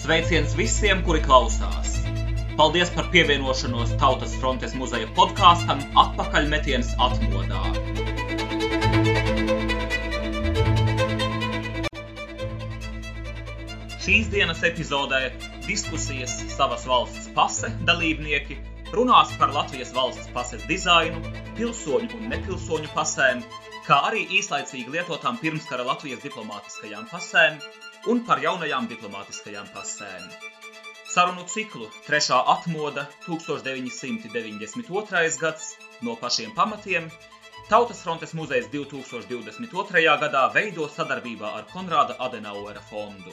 Sveiciens visiem, kuri klausās! Paldies par pievienošanos Tautas frontes muzeja podkāstam Atpakaļmetiens atmodā. Šīs dienas epizodē diskusijas savas valsts pase dalībnieki runās par Latvijas valsts pases dizainu, pilsoņu un nepilsoņu pasēm, kā arī īslaicīgi lietotām pirmskara Latvijas diplomātiskajām pasēm un par jaunajām diplomātiskajām pasēm. Sarunu ciklu Trešā atmoda 1992. gads no pašiem pamatiem Tautas frontes muzejs 2022. gadā veido sadarbībā ar Konrāda Adenauera fondu.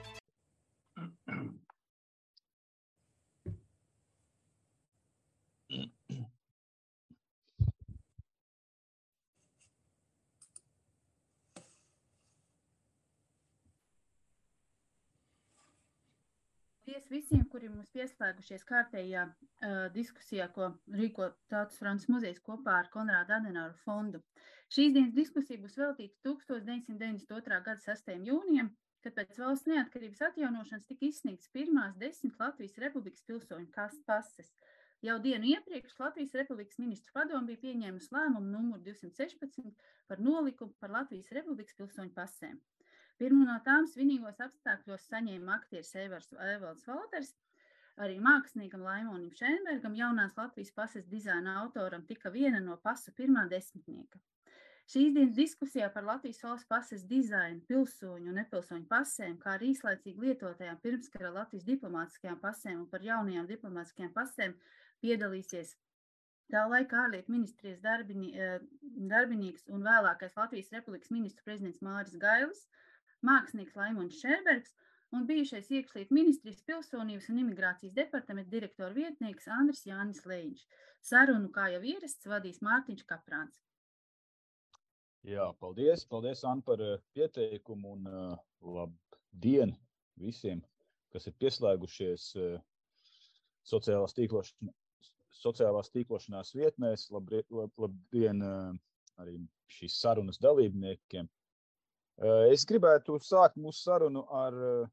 Paldies visiem, kuri mums pieslēgušies kārtējā diskusijā, ko rīko Tautas frontes muzejs kopā ar Konrāda Adenauera fondu. Šīs dienas diskusija būs veltīta 1992. gada 6. jūnijam, kad pēc valsts neatkarības atjaunošanas tika izsniegtas pirmās 10 Latvijas Republikas pilsoņu pases. Jau dienu iepriekš Latvijas Republikas ministru padome bija pieņēmusi lēmumu numuru 216 par nolikumu par Latvijas Republikas pilsoņu pasēm. Pirmo no tām svinīgos apstākļos saņēma aktieris Evalds Valters, arī māksliniekam Laimonim Šēnbergam, jaunās Latvijas pases dizaina autoram, tika viena no pasu pirmā desmitnieka. Šīs dienas diskusijā par Latvijas valsts pases dizainu, pilsoņu un nepilsoņu pasēm, kā arī īslaicīgi lietotajām pirmskara Latvijas diplomātiskajām pasēm un par jaunajām diplomātiskajām pasēm piedalīsies tā laika ārlietu ministrijas darbinieks un vēlākais Latvijas Republikas ministru prezidents Māris Gailis, mākslinieks Laimons Šēnbergs un bijušais iekšlietu ministrijas pilsonības un imigrācijas departamenta direktora vietnieks Andris Jānis Lejiņš. Sarunu, kā jau ierasts, vadīs Mārtiņš Kaprāns. Jā, paldies, Anna, par pieteikumu un labdien visiem, kas ir pieslēgušies sociālās tīklošanās vietnēs. Labdien arī šīs sarunas dalībniekiem. Es gribētu sākt mūsu sarunu ar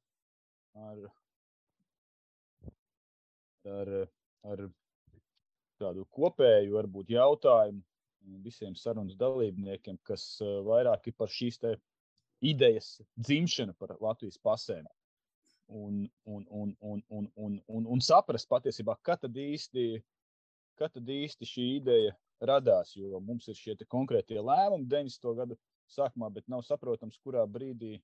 tādu kopēju, varbūt, jautājumu visiem sarunas dalībniekiem, kas vairāk ir par šīs te idejas dzimšanu par Latvijas pasēm. Un saprast patiesībā, kad tad īsti šī ideja radās, jo mums ir šie te konkrētie lēmumi 90. gadu sākumā, bet nav saprotams, kurā brīdī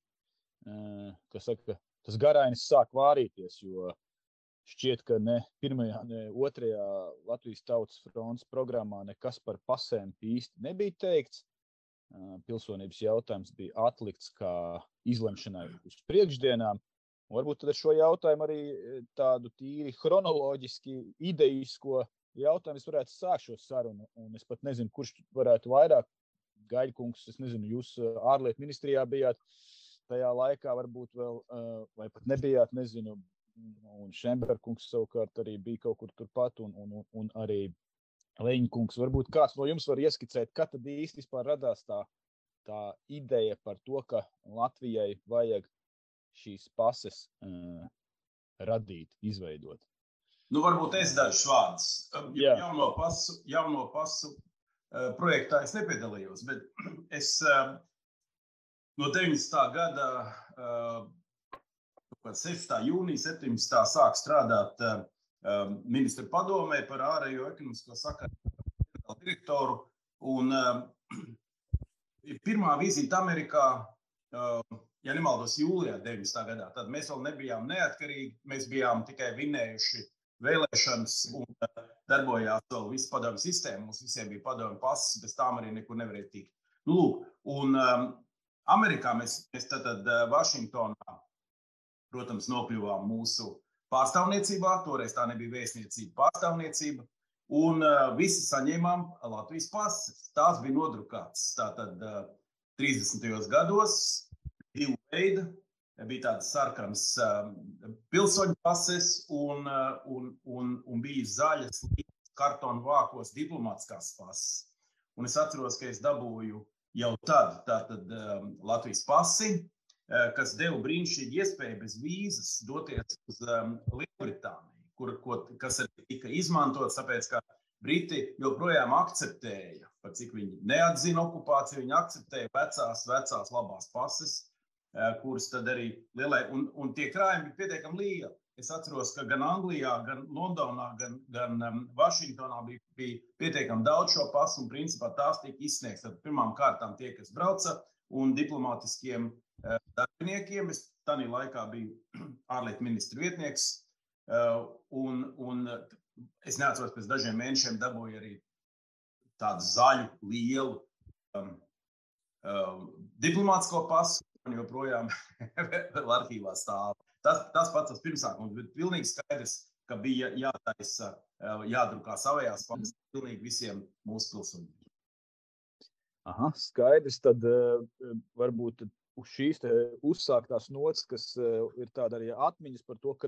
tas garainis sāk vārīties, jo šķiet, ka ne pirmajā, ne otrajā Latvijas Tautas frontes programmā nekas par pasēm īsti nebija teikts. Pilsonības jautājums bija atlikts kā izlemšanai uz priekšdienām. Varbūt tad ar šo jautājumu arī tādu tīri chronoloģiski idejisko jautājumu es varētu sākt šo sarunu, un es pat nezinu, kurš varētu vairāk. Gaļkungs, es nezinu, jūs ārlietu ministrijā bijāt tajā laikā, varbūt vēl, vai pat nebijāt, nezinu, un Šēnbergkungs savukārt arī bija kaut kur turpat, un arī Leņkungs. Varbūt kāds no jums var ieskicēt, kad tad īsti vispār radās tā ideja par to, ka Latvijai vajag šīs pases radīt, izveidot. Nu, varbūt es dažus vārdus. Jauno pasu projektā es nepiedalījos, bet es no 90. gada 6. jūnija 17. sāku strādāt ministra padomē par ārējo ekonomisko sakaru direktoru. Un pirmā vizīte Amerikā, ja nemaldos, jūlijā 90. gadā, tad mēs vēl nebijām neatkarīgi, mēs bijām tikai vinējuši vēlēšanas un darbojās vēl visu padomu sistēmu. Mums visiem bija padomu pases, bez tām arī nekur nevarēja tikt. Nu, lūk, un Amerikā mēs tad Vašingtonā, protams, nokļuvām mūsu pārstāvniecībā, toreiz tā nebija vēstniecība, pārstāvniecība, un visi saņēmām Latvijas pases. Tās bija nodrukātas tātad 30. gados, divu veidu. Bija tādas sarkanas pilsoņu pases un bija zaļas kartonu vākos diplomātiskās pases. Un es atceros, ka es dabūju jau tad Latvijas pasi, kas deva brīnišķīgu iespēju bez vīzas doties uz Lielbritāniju, kas arī tika izmantots, tāpēc, ka Briti joprojām akceptēja, par cik viņi neatzina okupāciju, viņi akceptēja vecās labās pases, kuras tad arī lielai, un tie krājumi bija pietiekami lieli. Es atceros, ka gan Anglijā, gan Londonā, gan Vašingtonā bija pietiekami daudz šo pasu, un principā tās tika izsniegts. Tad pirmām kārtām tie, kas brauca, un diplomātiskiem darbiniekiem. Es tādā laikā biju ārlietu ministra vietnieks, un es neatceros, pēc dažiem mēnešiem dabūju arī tādu zaļu, lielu diplomātisko pasu, un joprojām vēl arhīvā stāv. Tas pats tas pirmsākums, bet pilnīgi skaidrs, ka bija jātaisa, jādrukā savējās pasas pilnīgi visiem mūsu pilsoņiem. Aha, skaidrs, tad varbūt uz šīs uzsāktās nots, kas ir tāda arī atmiņas par to,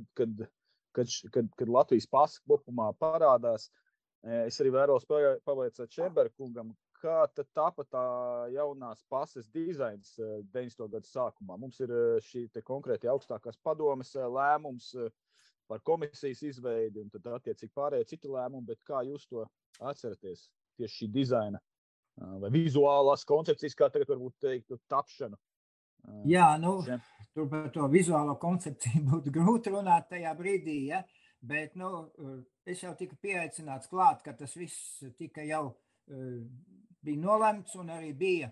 kad Latvijas pasa kopumā parādās. Es arī vēros pavaicāt Čemberkungam, kā tad tāpat tā jaunās pases dizains 90. gadu sākumā. Mums ir šī te konkrēti augstākās padomes lēmums par komisijas izveidi un tad attiecīgi pārējie citi lēmumi, bet kā jūs to atceraties tieši šī dizaina vai vizuālās koncepcijas, kā tagad varbūt teiktu, tapšanu? Jā, tur par to vizuālo koncepciju būtu grūti runāt tajā brīdī, ja? Bet es jau tiku pieaicināts klāt, ka tas viss tika jau bija nolemts un arī bija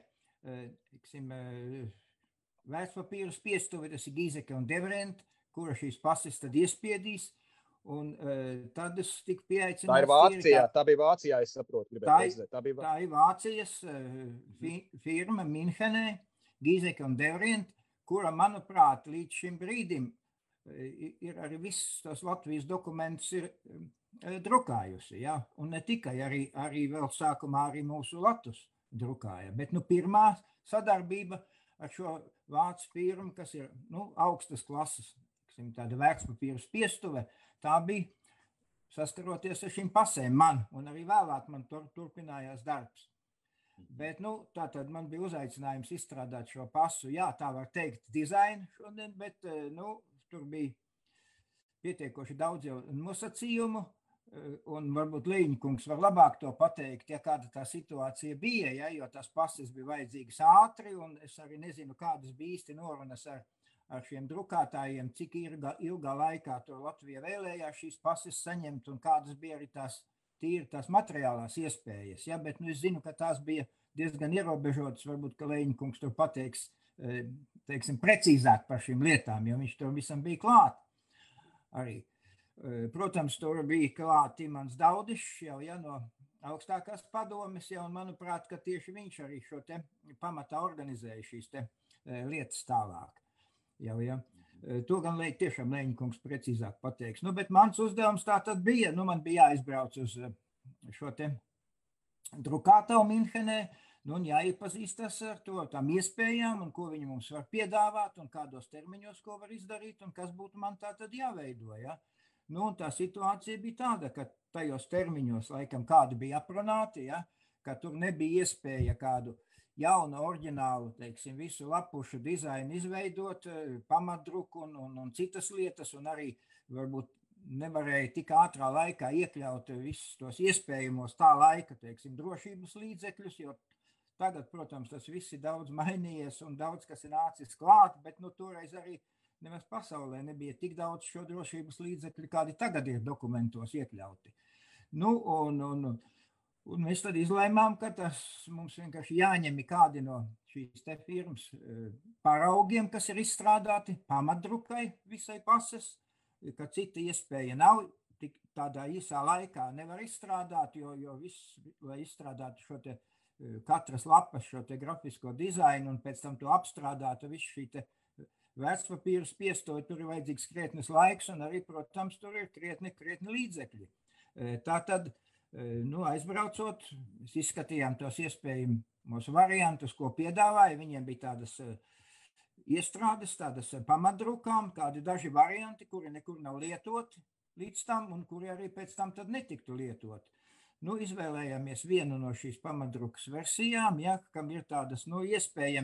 vērtspapīru spiestuve, tas ir Gīzeke un Devrent, kura šīs pases tad iespiedīs. Un tad es tiku pieaicināts. Tā ir Vācijā, tā bija Vācijā, es saprotu. Tā ir Vācijas firma Minhenē, Gīzeke un Devrent, kura, manuprāt, līdz šim brīdim ir arī viss tos Latvijas dokumentus ir drukājusi, ja? Un ne tikai, arī vēl sākumā arī mūsu latus drukāja, bet pirmā sadarbība ar šo vācu firmu, kas ir augstas klases, tāda vērtspapīru spiestuve, tā bija saskaroties ar šīm pasēm man, un arī vēlāk man turpinājās darbs. Bet, tātad man bija uzaicinājums izstrādāt šo pasu, jā, tā var teikt, dizainu šodien, bet, tur bija pietiekoši daudz jau nosacījumu, un varbūt Leņņkungs var labāk to pateikt, ja kāda tā situācija bija, ja, jo tās pases bija vajadzīgas ātri, un es arī nezinu, kādas bija īsti norunas ar šiem drukātājiem, cik ilgā laikā to Latvija vēlējās šīs pases saņemt, un kādas bija arī tās materiālās iespējas, ja, bet es zinu, ka tās bija diezgan ierobežotas, varbūt, ka Leņņkungs tur pateiks, teiksim, precīzāk par šīm lietām, jo viņš tur visam bija klāt arī. Protams, tur bija klāt Imants Daudišs jau no augstākās padomes, un manuprāt, ka tieši viņš arī šo te pamatā organizēja šīs te lietas tālāk. Jau. To gan tiešām Leņņkungs precīzāk pateiks. Bet mans uzdevums tā tad bija, man bija jāizbrauc uz šo te drukātavu Minhenē, un jāiepazīstas ar to tām iespējām, un ko viņi mums var piedāvāt, un kādos termiņos ko var izdarīt, un kas būtu man tā tad jāveido, ja? Un tā situācija bija tāda, ka tajos termiņos laikam kādi bija aprunāti, ja? Ka tur nebija iespēja kādu jaunu, oriģinālu, teiksim, visu lapušu dizainu izveidot, pamatdruku un citas lietas, un arī varbūt nevarēja tik ātrā laikā iekļaut visus tos iespējamos tā laika, teiksim, drošības līdzekļus, jo tagad, protams, tas viss ir daudz mainījies un daudz, kas ir nācis klāt, bet toreiz arī nemaz pasaulē nebija tik daudz šo drošības līdzekļu, kādi tagad ir dokumentos iekļauti. Un mēs tad izlēmām, ka tas mums vienkārši jāņem kādi no šīs te firmas paraugiem, kas ir izstrādāti pamatdrukai visai pases, ka cita iespēja nav, tik tādā īsā laikā nevar izstrādāt, jo viss, lai izstrādātu šo te katras lapas šo te grafisko dizainu un pēc tam to apstrādātu visu šī te vērtspapīru spiestoju, tur ir vajadzīgs krietnes laiks un arī, protams, tur ir krietni līdzekļi. Tātad, aizbraucot, mēs izskatījām tos iespējamos variantus, ko piedāvāja. Viņiem bija tādas iestrādes, tādas pamatdrukām, kādi daži varianti, kuri nekur nav lietoti līdz tam un kuri arī pēc tam tad netiktu lietoti. Izvēlējāmies vienu no šīs pamatdrukas versijām, ja, kam ir tādas, iespējami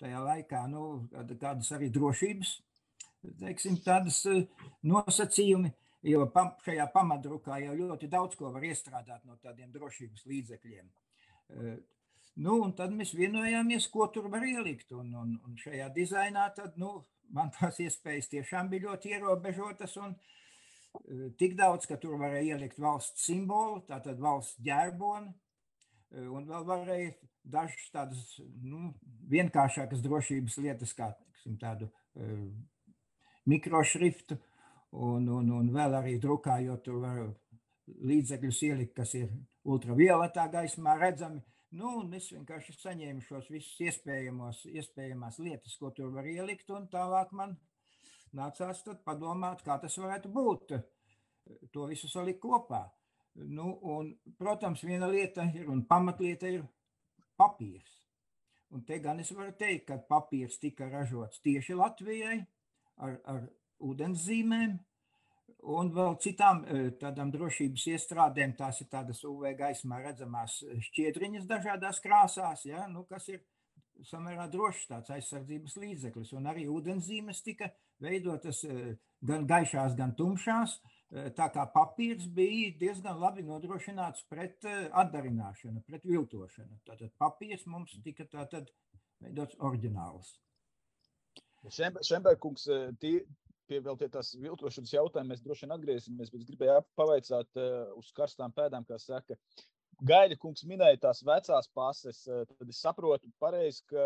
tajā laikā, kādas arī drošības, teiksim, tādas nosacījumi, jo šajā pamatdrukā jau ļoti daudz ko var iestrādāt no tādiem drošības līdzekļiem. Un tad mēs vienojāmies, ko tur var ielikt, un šajā dizainā tad, man tās iespējas tiešām bija ļoti ierobežotas, un tik daudz, ka tur varēja ielikt valsts simbolu, tātad valsts ģerboni, un vēl varēja dažas tādas, vienkāršākas drošības lietas, kā, teiksim, tādu mikrošriftu, un vēl arī drukājot, tur var līdzekļus ielikt, kas ir ultravioletā gaismā redzami. Un es vienkārši saņēmu šos visus iespējamās lietas, ko tur var ielikt, un tālāk man nācās tad padomāt, kā tas varētu būt, to visu salikt kopā. Un, protams, viena lieta ir, un pamatlieta ir papīrs. Un te gan es varu teikt, ka papīrs tika ražots tieši Latvijai ar ūdenszīmēm, un vēl citām tādām drošības iestrādēm, tās ir tādas UV gaismā redzamās šķiedriņas dažādās krāsās, ja, kas ir samērā drošs tāds aizsardzības līdzeklis, un arī ūdenszīmes tika veidotas gan gaišās, gan tumšās, tā kā papīrs bija diezgan labi nodrošināts pret atdarināšanu, pret viltošanu. Tātad papīrs mums tika tātad veidots oriģināls. Šemberkungs, vēl tās viltošanas jautājumi, mēs droši vien atgriezīsimies, bet es gribēju pavaicāt uz karstām pēdām, kā saka. Gaļa kungs minēja tās vecās pases, tad es saprotu pareizi, ka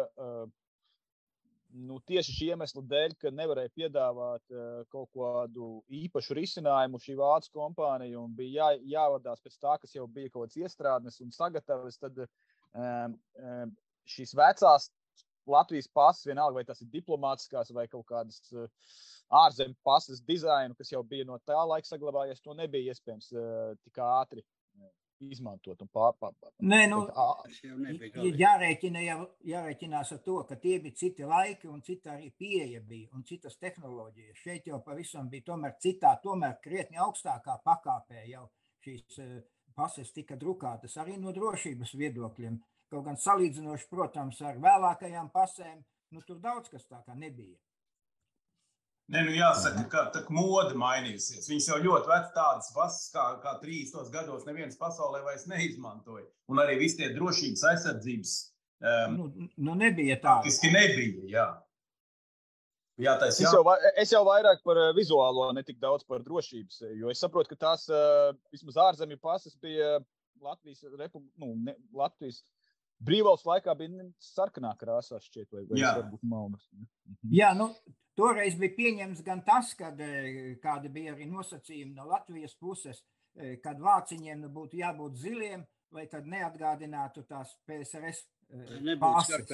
tieši šī iemesla dēļ, ka nevarēja piedāvāt kaut kādu īpašu risinājumu šī vācu kompānija un bija jāvadās pēc tā, kas jau bija kaut kāds iestrādnes un sagatavas, tad šīs vecās Latvijas pases, vienalga, vai tas ir diplomātiskās vai kaut kādas ārzemju pases dizainu, kas jau bija no tā laika saglabājies, to nebija iespējams tik ātri izmantot un pārpārdāt. Nē, jārēķinās ar to, ka tie bija citi laiki un cita arī pieeja bija un citas tehnoloģijas. Šeit jau pavisam bija tomēr krietni augstākā pakāpē jau šīs pases tika drukātas arī no drošības viedokļiem. Kaut gan salīdzinoši, protams, ar vēlākajām pasēm, tur daudz kas tā kā nebija. Jāsaka, ka tā moda mainīsies. Viņas jau ļoti vec tādas pases, kā 30. gados neviens pasaulē vairs neizmantoja. Un arī visi tie drošības aizsardzības nebija tāda. Faktiski nebija, jā. Es jau vairāk par vizuālo, ne tik daudz par drošības, jo es saprotu, ka tās vismaz ārzemju pases bija Latvijas brīvvalsts laikā bija sarkanā krāsā šķiet, vai varbūt malnas. Jā, toreiz bija pieņemts gan tas, kāda bija arī nosacījumi no Latvijas puses, kad vāciņiem būtu jābūt ziliem, vai kad neatgādinātu tās PSRS pases.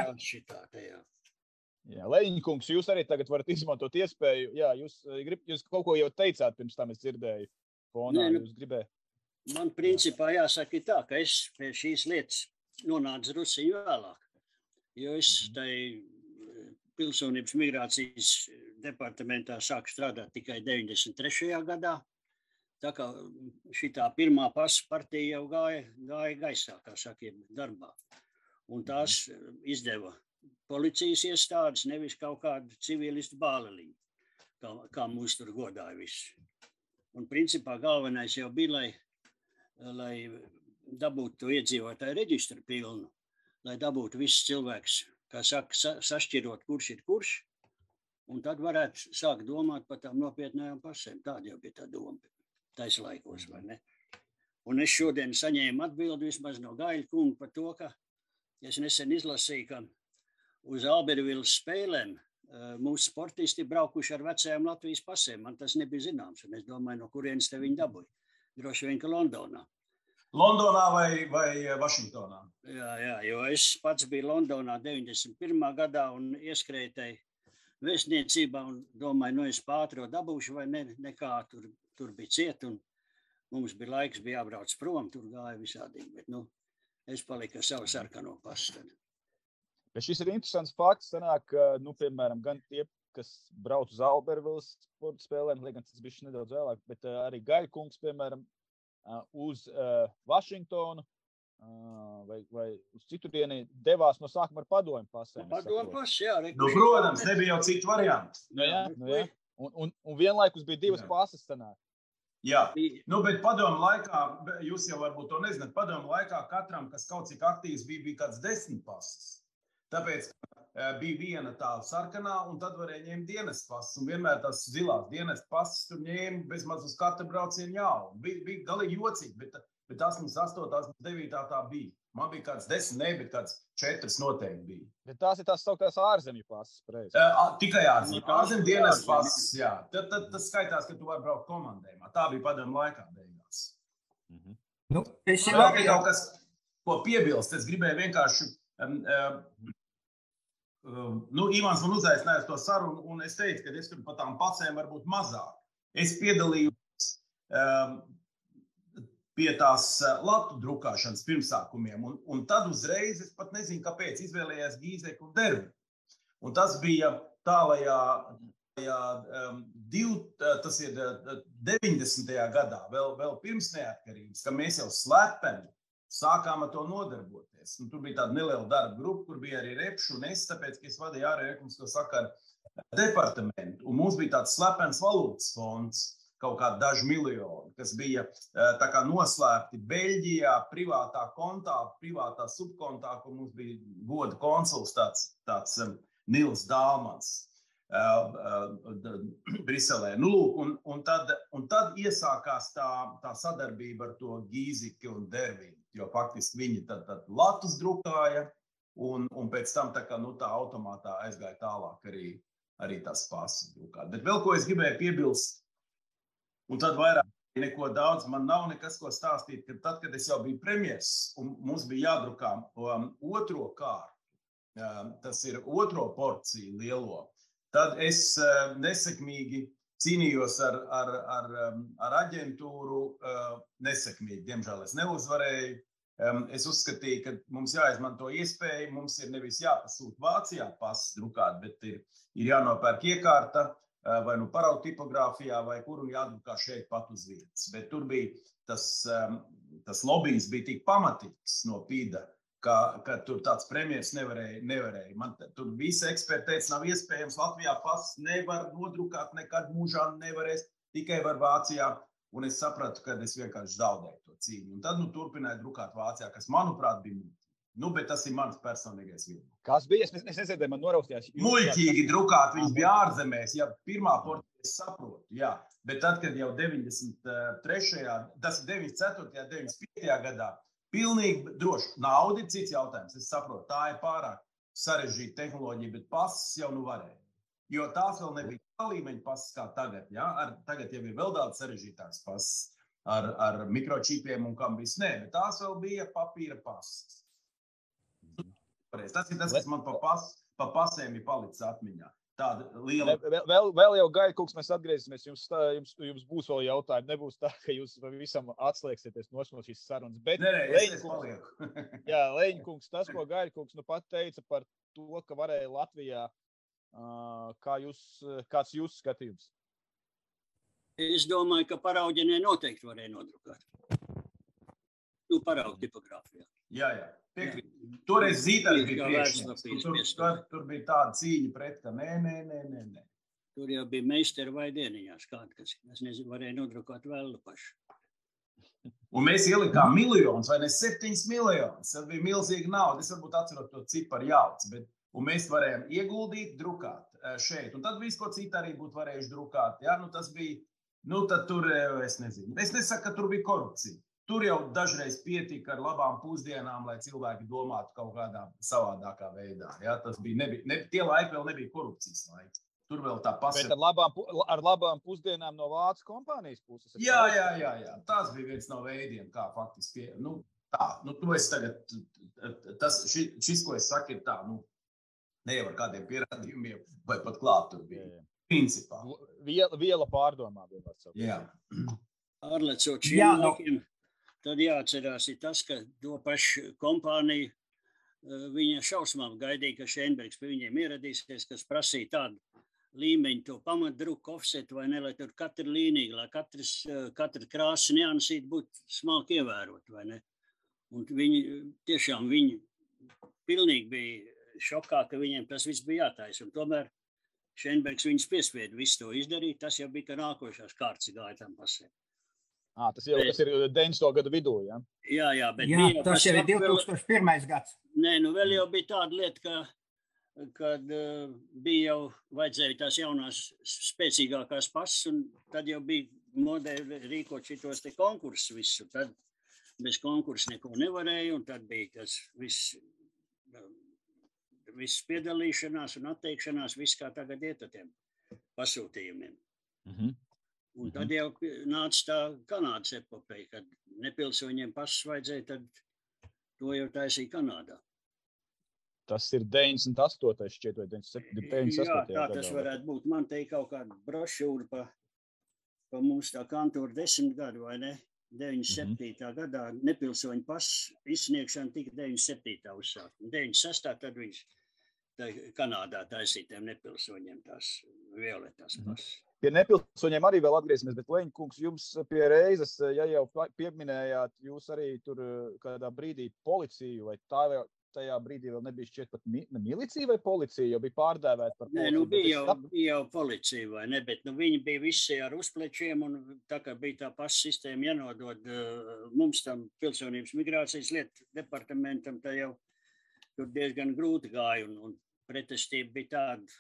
Jā, Leņņkungs, jūs arī tagad varat izmantot iespēju. Jā, jūs kaut ko jau teicāt pirms tam, es dzirdēju. Fonā, jūs gribēju. Man principā jāsaka tā, ka es pie šīs lietas nonācu Rusiju vēlāk, jo es tai pilsonības migrācijas departamentā sāku strādāt tikai 93. gadā, tā kā šitā pirmā pasu partija jau gāja gaisā, kā saka, darbā. Un tās izdeva policijas iestādes, nevis kaut kādu civilistu bāleliņu, kā mūs tur godāja visu. Un principā galvenais jau bija, lai dabūtu to iedzīvotāju reģistru pilnu, lai dabūtu visus cilvēkus, kā saka, sašķirot, kurš ir kurš, un tad varētu sākt domāt par tām nopietnējām pasēm. Tāda jau bija tā doma tais laikos, vai ne? Un es šodien saņēmu atbildi vismaz no Gaļa kunga par to, ka es nesen izlasīju, ka uz Albervilas spēlēm mūsu sportisti braukuši ar vecajām Latvijas pasēm. Man tas nebija zināms, un es domāju, no kurienes te viņi dabūja. Droši vien, ka Londonā. Londonā vai Vašingtonā? Jā, jo es pats biju Londonā 91. gadā un ieskrēju tai vēstniecībā un domāju, es pātro dabūšu vai nekā, tur bija ciet un mums bija laiks, bija jābrauc prom, tur gāja visādīgi, bet es paliku ar savu sarkano pasu tad. Bet šis ir interesants fakts, sanāk, ka, piemēram, gan tie, kas brauc uz Albervilas sporta spēlēm, lai gan tas bija nedaudz vēlāk, bet arī Gaļa kungs, piemēram, uz Vašingtonu vai uz citurieni devās no sākuma ar padomju pasēm? Padomju pasi, jā. Nu, protams, nebija jau citu variantu. Jā. Un vienlaikus bija divas pases sanāk. Jā, bet padomu laikā, jūs jau varbūt to nezināt, padomu laikā katram, kas kaut cik aktīvs bija kāds 10 pases. Tāpēc bija viena tā sarkanā, un tad varēja ņemt dienas pases. Un vienmēr tās zilās dienas pases tur ņēma bezmaz uz katru braucienu jau. Bija galīgi jocīgi, bet 88, 89 tā bija. Man bija kāds 10, bet kāds 4 noteikti bija. Bet tās ir tās sauktās ārzemju pases, preiz. Tikai ārzemju dienas pases, jā. Tad tas skaitās, ka tu vari braukt komandējumā. Tā bija padomu laikā beigās. Nu, es jau arī kaut kas, ko piebilst. Es gribēju vienkārši... Ivans man uzaicināja to sarunu, un es teicu, ka es tur par tām pasēm varbūt mazāk. Es piedalījos pie tās latu drukāšanas pirmsākumiem, un tad uzreiz, es pat nezinu, kāpēc, izvēlējās Gīzeku un Dervi. Un tas bija tālajā, tas ir 90. gadā, vēl pirms neatkarības, ka mēs jau slepeni sākām ar to nodarboties. Un tur bija tāda neliela darba grupa, kur bija arī Repšu un es, tāpēc, ka es vadīju ārējo ekonomisko sakaru departamentu. Un mums bija tāds slepens valūtas fonds, kaut kādi daži miljoni, kas bija tā kā noslēpti Beļģijā, privātā kontā, privātā subkontā, kur mums bija goda konsuls tāds Nils Dāmans Briselē. Un tad iesākās tā sadarbība ar to Gīziki un Dervinu, jo faktiski viņi tad latus drukāja, un pēc tam tā automātā aizgāja tālāk arī tās pases drukāt. Bet vēl ko es gribēju piebilst, un tad vairāk neko daudz, man nav nekas, ko stāstīt, ka tad, kad es jau biju premjers, un mums bija jādrukā otro kārtu, tas ir otro porciju lielo, tad es nesekmīgi cīnījos ar aģentūru, nesekmīgi, diemžēl es neuzvarēju. Es uzskatīju, ka mums jāizmanto iespēju, mums ir nevis jāpasūt Vācijā pases drukāt, bet ir jānopērk iekārta, vai paraugu tipogrāfijā, vai kur un jādrukā šeit pat uz vietas. Bet tur bija tas lobijs bija tik pamatīgs no PIDA, ka tur tāds premjers nevarēja. Man tur visi eksperti teica, nav iespējams, Latvijā pases nevar nodrukāt, nekad mūžā nevarēs, tikai var Vācijā. Un es sapratu, ka es vienkārši zaudēju to cīņu. Un tad turpināju drukāt Vācijā, kas, manuprāt, bija muļķīgi. Bet tas ir mans personīgais viedoklis. Kas bija? Es nesadzirdēju, man noraustījās. Muļķīgi drukāt, viņš bija ārzemēs, ja pirmā porcija es saprotu, jā. Bet tad, kad jau 93. Tas ir 94. 95. gadā, pilnīgi droši. Nauda ir cits jautājums, es saprotu, tā ir pārāk sarežģīta tehnoloģija, bet pases jau varēja. Jo tās vēl nebija tā līmeņa pases kā tagad, jā. Tagad jau ir vēl daudz sarežģītāks pases ar mikročipiem un kam viss. Nē, bet tās vēl bija papīra pases. Tas ir tas, kas man pa pasēm ir palicis atmiņā. Tāda liela... Vēl jau Gaļkungs, mēs atgriezīsimies. Jums būs vēl jautājumi. Nebūs tā, ka jūs visam atslēgsieties no šīs sarunas. Bet es palieku. Jā, Leņkungs, tas, ko Gaļkungs pat teica par to, ka varēja Latvijā, kāds jūsu skatījums? Es domāju, ka parauģenē noteikti varēja nodrukāt. Paraugu tipogrāfijā. Jā. Toreiz Zītari bija priekšnieks. Tur bija tāda cīņa pret, ka nē. Tur jau bija meisteri vai dieniņās kādi, kas, es nezinu, varēja nodrukāt vēl paši. Un mēs ielikām miljonus, vai ne 7 miljonus. Tas bija milzīga nauda. Es varbūt atceros to ciparu jauc, un mēs varējām ieguldīt, drukāt šeit. Un tad visu, ko citi arī būtu varējuši drukāt. Jā, tas bija, tad tur, es nezinu. Es nesaku, ka tur bija korupcija. Tur jau dažreiz pietika ar labām pusdienām, lai cilvēki domātu kaut kādā savādākā veidā. Ja? Tas bija, tie laiki vēl nebija korupcijas laiki. Tur vēl tā pasaka. Bet ar labām pusdienām no Vācu kompānijas puses? Jā. Tas bija viens no veidiem, kā faktiski. Tu esi tagad, šis, ko es saku, ir tā, ne jau ar kādiem pierādījumiem, vai pat klāt tur bija. Jā. Principā. Viela pārdomā. Jā. Ārlecot šiem laikiem. Tad jāatcerās ir tas, ka to pašu kompāniju viņa šausmām gaidīja, ka Šenbergs pie viņiem ieradīsies, kas prasīja tādu līmeņu to pamatdruku offsetu, vai ne, lai tur katra līnija, lai katra krāsa niansīta būtu smalki ievērot, vai ne. Un viņi pilnīgi bija šokā, ka viņiem tas viss bija jātaisa. Un tomēr Šenbergs viņus piespieda visu to izdarīt. Tas jau bija, ka nākošās kārtas gāja tam pasē. Tas ir 90. gadu vidū, ja? Jā, bet tas jau ir 2001. gads. Nē, vēl jau bija tāda lieta, kad bija jau vajadzēja tās jaunās spēcīgākās pasas, un tad jau bija modē rīkot šitos te konkursus visu. Tad bez konkursu neko nevarēja, un tad bija tas viss piedalīšanās un atteikšanās, viss kā tagad iet ar tiem pasūtījumiem. Un tad jau nāca tā Kanādas epopeja, kad nepilsoņiem pasas vajadzēja, tad to jau taisīja Kanādā. Tas ir 98. šķiet, vai 97. Jā, tā tas varētu būt. Man te ir kaut kāda brošūra pa mums tā kantora 10 gadu, vai ne? 97. gadā nepilsoņu pasu izsniegšana tika 97. uzsākt. 96. tad viņš Kanādā taisīja tiem nepilsoņiem tās violetās pasas. Pie nepilsoņiem arī vēl atgriezīsimies, bet Leņķa kungs, jums pie reizes, ja jau pieminējāt, jūs arī tur kādā brīdī policiju, vai tajā brīdī vēl nebija šķiet pat milicija vai policija, jau bija pārdēvēta par policiju? Nē, bija jau policija, vai ne, bet viņi bija visi ar uzplečiem, un tā kā bija tā pasa sistēma jānodod mums tam pilsonības migrācijas lietu departamentam, tā jau tur diezgan grūti gāja, un pretestība bija tāda.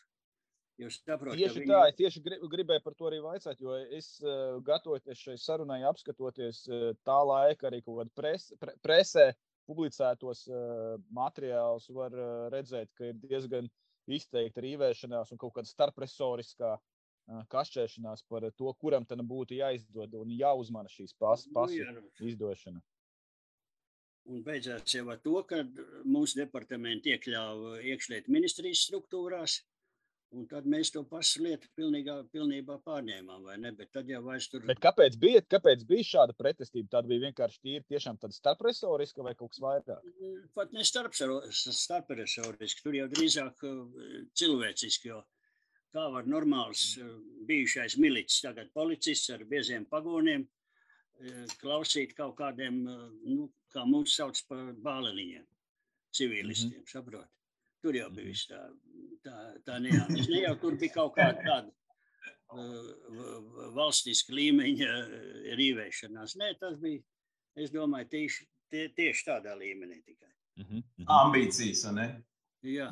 Tieši gribēju par to arī vaicāt, jo es gatavoties šai sarunai, apskatoties tā laika arī kaut kādu presē publicētos materiālus, var redzēt, ka ir diezgan izteikta rīvēšanās un kaut kāda starpresoriskā kašķēšanās par to, kuram tad būtu jāizdod un jāuzmana šīs pasu izdošana. Un beidzās jau ar to, ka mūsu departamenti iekļāva iekšlietu ministrijas struktūrās, un tad mēs to pasu lietu pilnībā pārņēmām, vai ne? Bet tad jau vairs tur... Bet kāpēc bija šāda pretestība? Tāda bija vienkārši tīri tiešām tāda starpresoriska vai kaut kas vairāk? Pat ne starpresoriski, tur jau drīzāk cilvēciski, jo kā var normāls bijušais milicis, tagad policists ar bieziem pagoniem, klausīt kaut kādiem, kā mūs sauc par bāleniņiem, civilistiem, saprot? Tur jau bija viss tā neānis. Ne jau tur bija kaut kāda tāda valstiska līmeņa rīvēšanās. Nē, tas bija, es domāju, tieši tādā līmenī tikai. Ambīcijas, ne? Jā,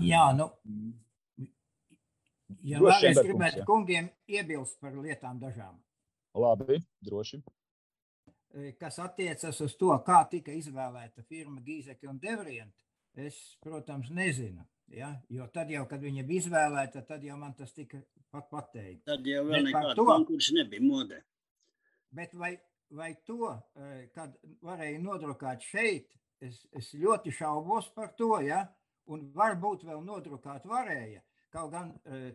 ja vēlreiz gribētu kungiem iebilst par lietām dažām. Labi, droši. Kas attiecas uz to, kā tika izvēlēta firma Gīzeke un Devrient, es, protams, nezinu. Ja? Jo tad jau, kad viņa bija izvēlēta, tad jau man tas tika pateikt. Tad jau vēl nekāda konkursa nebija modē. Bet vai to, kad varēja nodrukāt šeit, es ļoti šaubos par to, ja? Un varbūt vēl nodrukāt varēja. Kaut gan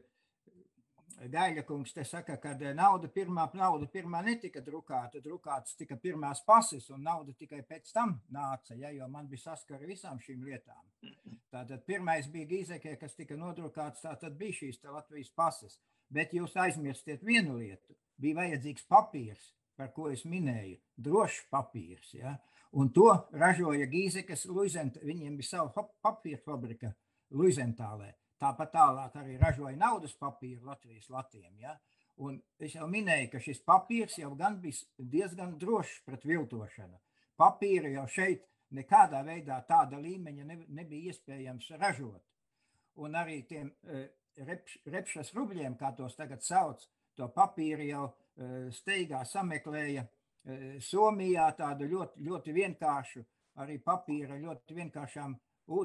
Gaļa kungs te saka, ka nauda pirmā netika drukāta, drukātas tika pirmās pases, un nauda tikai pēc tam nāca, ja, jo man bija saskara visām šīm lietām. Tātad pirmais bija Gīzekē, kas tika nodrukāts, tātad bija šīs Latvijas pases. Bet jūs aizmirstiet vienu lietu, bija vajadzīgs papīrs, par ko es minēju, drošs papīrs, ja, un to ražoja Gīzekes Luizent, viņiem bija savu papīra fabrika Luizentālē. Tāpat tālāk arī ražoja naudas papīru Latvijas latiem. Ja? Un es jau minēju, ka šis papīrs jau gan bija diezgan drošs pret viltošanu. Papīra jau šeit nekādā veidā tāda līmeņa nebija iespējams ražot. Un arī tiem repšas rubļiem, kā tos tagad sauc, to papīru jau steigā sameklēja Somijā tādu ļoti vienkāršu, arī papīra ļoti vienkāršām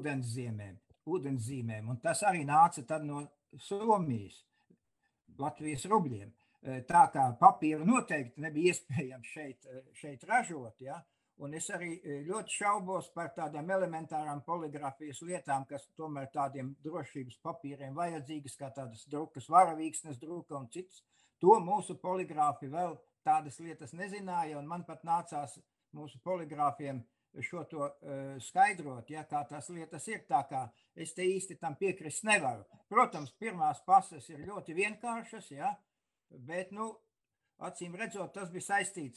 ūdenszīmēm, un tas arī nāca tad no Somijas, Latvijas rubļiem. Tā kā papīru noteikti nebija iespējams šeit ražot, ja? Un es arī ļoti šaubos par tādām elementārām poligrafijas lietām, kas tomēr tādiem drošības papīriem vajadzīgas, kā tādas drukas, varavīksnes druka un cits. To mūsu poligrāfi vēl tādas lietas nezināja, un man pat nācās mūsu poligrāfiem šo to skaidrot, ja, kā tās lietas ir, tā kā es te īsti tam piekrist nevaru. Protams, pirmās pases ir ļoti vienkāršas, ja, bet, acīm redzot, tas bija saistīts ar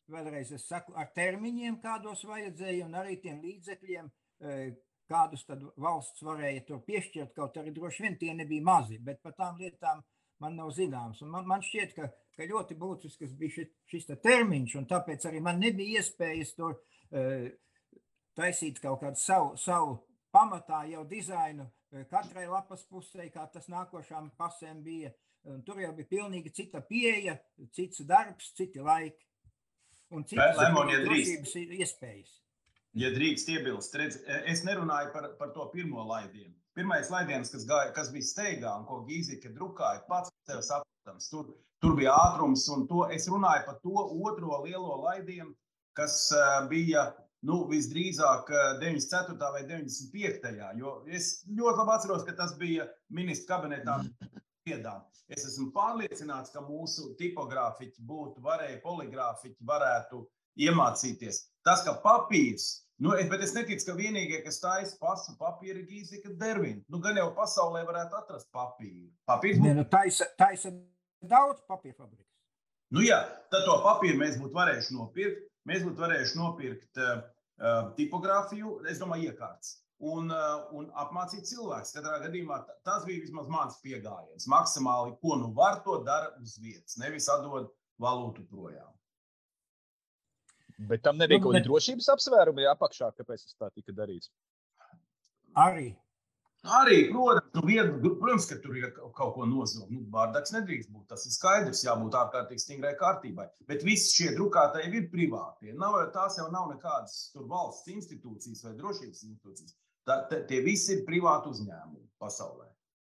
vēlreiz es saku, ar termiņiem, kādos vajadzēja, un arī tiem līdzekļiem, kādus tad valsts varēja tur piešķirt, kaut arī droši vien tie nebija mazi, bet par tām lietām man nav zināms. Un man šķiet, ka ļoti būtisks bija šis termiņš, un tāpēc arī man nebija iespējas tur taisīt kaut kādu savu pamatā jau dizainu katrai lapas pusē, kā tas nākošām pasēm bija. Tur jau bija pilnīgi cita pieeja, cits darbs, citi laiki un citas drošības iespējas. Ja drīkst iebilst, redz, es nerunāju par to pirmo laidienu. Pirmais laidiens, kas bija steigā un ko Gīzika drukāja, pats sev saprotams. Tur bija ātrums, un es runāju par to otro lielo laidienu, kas bija visdrīzāk 94. vai 95. Jo es ļoti labi atceros, ka tas bija ministru kabinetā piedām. Es esmu pārliecināts, ka mūsu tipogrāfiķi poligrāfiķi varētu iemācīties. Tas, ka papīrs, bet es neticu, ka vienīgie, kas taisa pasu papīra, ir Gīzika Dervina. Gan jau pasaulē varētu atrast papīru. Taisa daudz papīra fabrikas. Jā, tad to papīru mēs būtu varējuši nopirkt. Mēs būtu varējuši nopirkt tipogrāfiju, es domāju, iekārtas. Un apmācīt cilvēks. Katrā gadījumā tas bija vismaz mans piegājiens. Maksimāli, ko var, to dara uz vietas. Nevis atdod valūtu projām. Bet tam nebija kaut kāda drošības apsvērumi apakšā, kāpēc tas tā tika darīts? Arī, protams, ka tur ir kaut ko nozogt. Bārdaks nedrīkst būt, tas ir skaidrs, jābūt ārkārtīgi stingrai kārtībai. Bet visi šie drukātāji ir privātie. Tās jau nav nekādas tur valsts institūcijas vai drošības institūcijas. Tie visi ir privāti uzņēmumi pasaulē.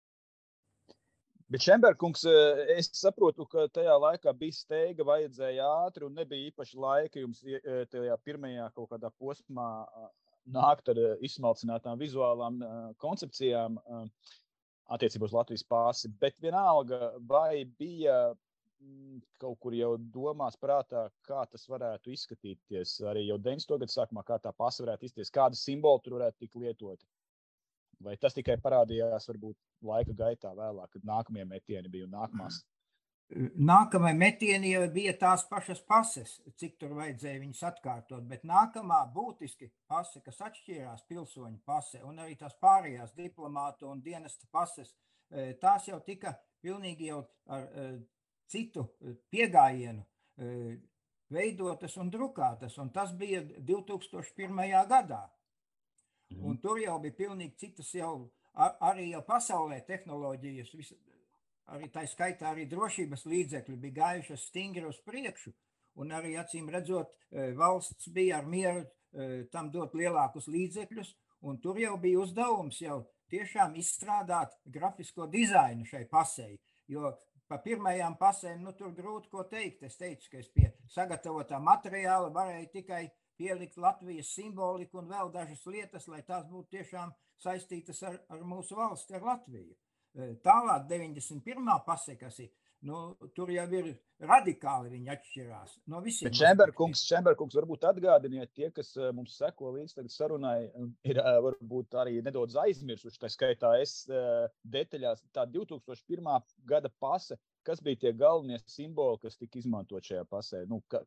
Bet Šemberkungs, es saprotu, ka tajā laikā bija steiga, vajadzēja ātri un nebija īpaši laika jums tajā pirmajā kaut kādā posmā nākt ar izsmalcinātām vizuālām koncepcijām attiecībā uz Latvijas pasi. Bet vienalga, vai bija kaut kur jau domās prātā, kā tas varētu izskatīties arī jau 90. gadu sākumā, kā tā pasa varētu izskatīties, kāda simboli tur varētu tik lietoti? Vai tas tikai parādījās varbūt laika gaitā vēlāk, kad nākamie metieni bija un nākamās? Nākamie metieni jau bija tās pašas pases, cik tur vajadzēja viņus atkārtot, bet nākamā būtiski pase, kas atšķirās pilsoņu pase un arī tās pārējās diplomātu un dienesta pases, tās jau tika pilnīgi jau ar citu piegājienu veidotas un drukātas, un tas bija 2001. gadā. Un tur jau bija pilnīgi citas jau, arī jau pasaulē tehnoloģijas, arī tā skaitā arī drošības līdzekļi bija gājušas stingri uz priekšu, un arī acīm redzot, valsts bija ar mieru tam dot lielākus līdzekļus, un tur jau bija uzdevums jau tiešām izstrādāt grafisko dizainu šai pasei, jo pa pirmajām pasēm, tur grūti ko teikt. Es teicu, ka es pie sagatavotā materiāla varēju tikai pielikt Latvijas simboliku un vēl dažas lietas, lai tās būtu tiešām saistītas ar mūsu valsti, ar Latviju. Tālāk 91. pase, kas ir, tur jau ir radikāli viņi atšķirās no visiem. Bet Šemberkungs varbūt atgādiniet tie, kas mums seko līdz tagad sarunai, ir varbūt arī nedaudz aizmirsuši, tā skaitā es detaļās tā 2001. gada pase, kas bija tie galvenie simboli, kas tika izmantot šajā pasē,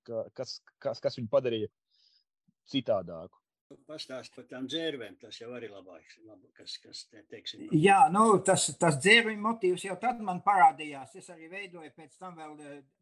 kas viņu padarīja citādāku? Pastāst par tām dzērvēm, tas jau arī labāk, kas teiksim. Jā, tas dzērviņu motīvs jau tad man parādījās. Es arī veidoju pēc tam vēl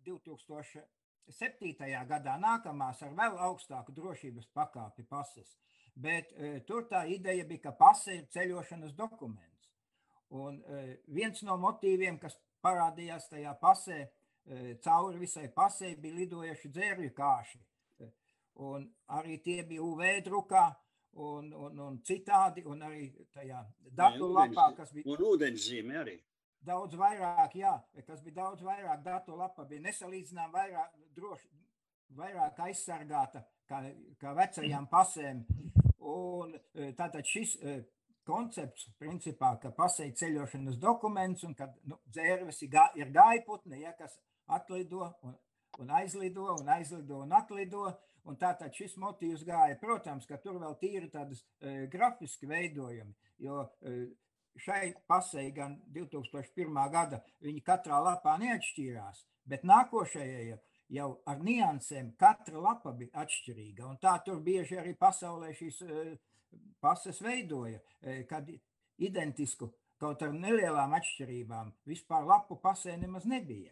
2007. gadā nākamās ar vēl augstāku drošības pakāpi pases. Bet tur tā ideja bija, ka pase ir ceļošanas dokuments. Un viens no motīviem, kas parādījās tajā pasē, cauri visai pasē, bija lidojuši dzērvju kāši. Un arī tie bija UV drukā un citādi, un arī tajā datu lapā, kas bija... Un ūdeņzīme arī. Daudz vairāk, jā, kas bija daudz vairāk datu lapa, bija nesalīdzinām vairāk aizsargāta kā vecajām pasēm. Un tātad šis koncepts, principā, ka pasē ceļošanas dokuments, un kad dzērves ir gaiputne, ja, kas atlido un aizlido, un aizlido un atlido, un tātad šis motīvs gāja. Protams, ka tur vēl tīri tādas grafiski veidojumi, jo šai pasei gan 2001. gada viņi katrā lapā neatšķīrās, bet nākošajai jau ar niansēm katra lapa bija atšķirīga, un tā tur bieži arī pasaulē šīs pases veidoja, kad identisku, kaut ar nelielām atšķirībām, vispār lapu pasē nemaz nebija.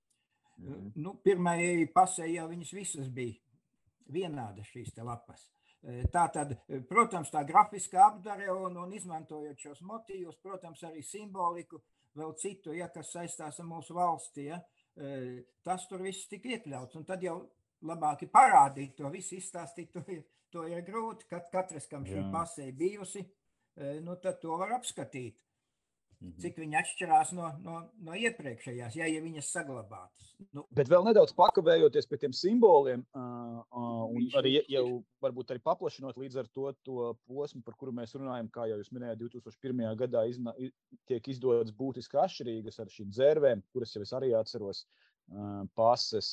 Nu, pirmajai pasē jau viņas visas bija vienādas šīs te lapas. Tātad, protams, tā grafiskā apdare un izmantojot šos motīvus, protams, arī simboliku, vēl citu, ja, kas saistās ar mūsu valsti, ja, tas tur viss tika iekļauts. Un tad jau labāk parādīt to visu, izstāstīt, to ir grūti, kad katrs, kam šī pasē bijusi, nu tad to var apskatīt. Cik viņi atšķirās no iepriekšējās, ja viņas saglabātas. Nu. Bet vēl nedaudz pakavējoties pie tiem simboliem, un arī jau varbūt arī paplašinot līdz ar to posmu, par kuru mēs runājam, kā jau jūs minējāt, 2001. gadā tiek izdotas būtiski atšķirīgas ar šīm dzērvēm, kuras jau es arī atceros, pases.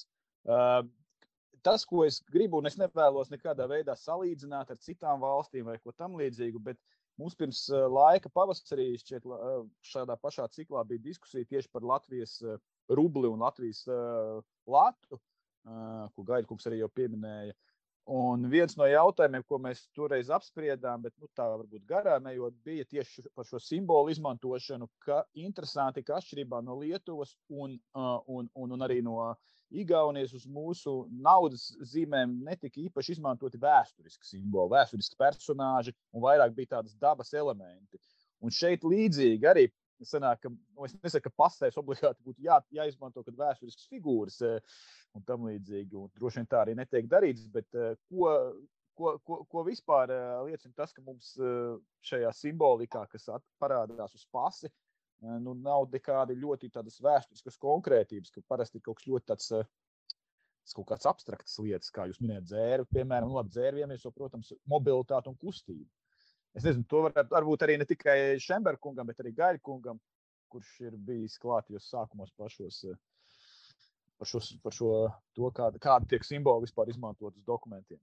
Tas, ko es gribu, un es nevēlos nekādā veidā salīdzināt ar citām valstīm vai ko tam līdzīgu, bet mums pirms laika pavasarī šķiet šādā pašā ciklā bija diskusija tieši par Latvijas rubli un Latvijas latu, ko Gaidkungs arī jau pieminēja. Un viens no jautājumiem, ko mēs toreiz apspriedām, bet tā varbūt garām ejot, bija tieši par šo simbolu izmantošanu, ka interesanti, ka atšķirībā no Lietuvas un arī no Igaunijas uz mūsu naudas zīmēm netika īpaši izmantoti vēsturiski simboli, vēsturiski personāži un vairāk bija tādas dabas elementi. Un šeit līdzīgi arī sanāk, ka, es nesaku, ka pasēs obligāti būtu jāizmanto, kad vēsturiskas figūras un tam līdzīgi, un droši vien tā arī netiek darīts, bet ko vispār liecina tas, ka mums šajā simbolikā, kas parādās uz pasi, nu, nav nekādi ļoti tādas vēsturiskas konkrētības, ka parasti ir kaut kas ļoti tāds, kaut kāds abstraktas lietas, kā jūs minējat dzērvi, piemēram, nu labi, dzērviem ir, protams, mobilitāte un kustība. Es nezinu, to varbūt arī ne tikai Šemberkungam, bet arī Gaidkungam, kurš ir bijis klātījos sākumos par šo to, kāda tiek simboli vispār izmantot uz dokumentiem.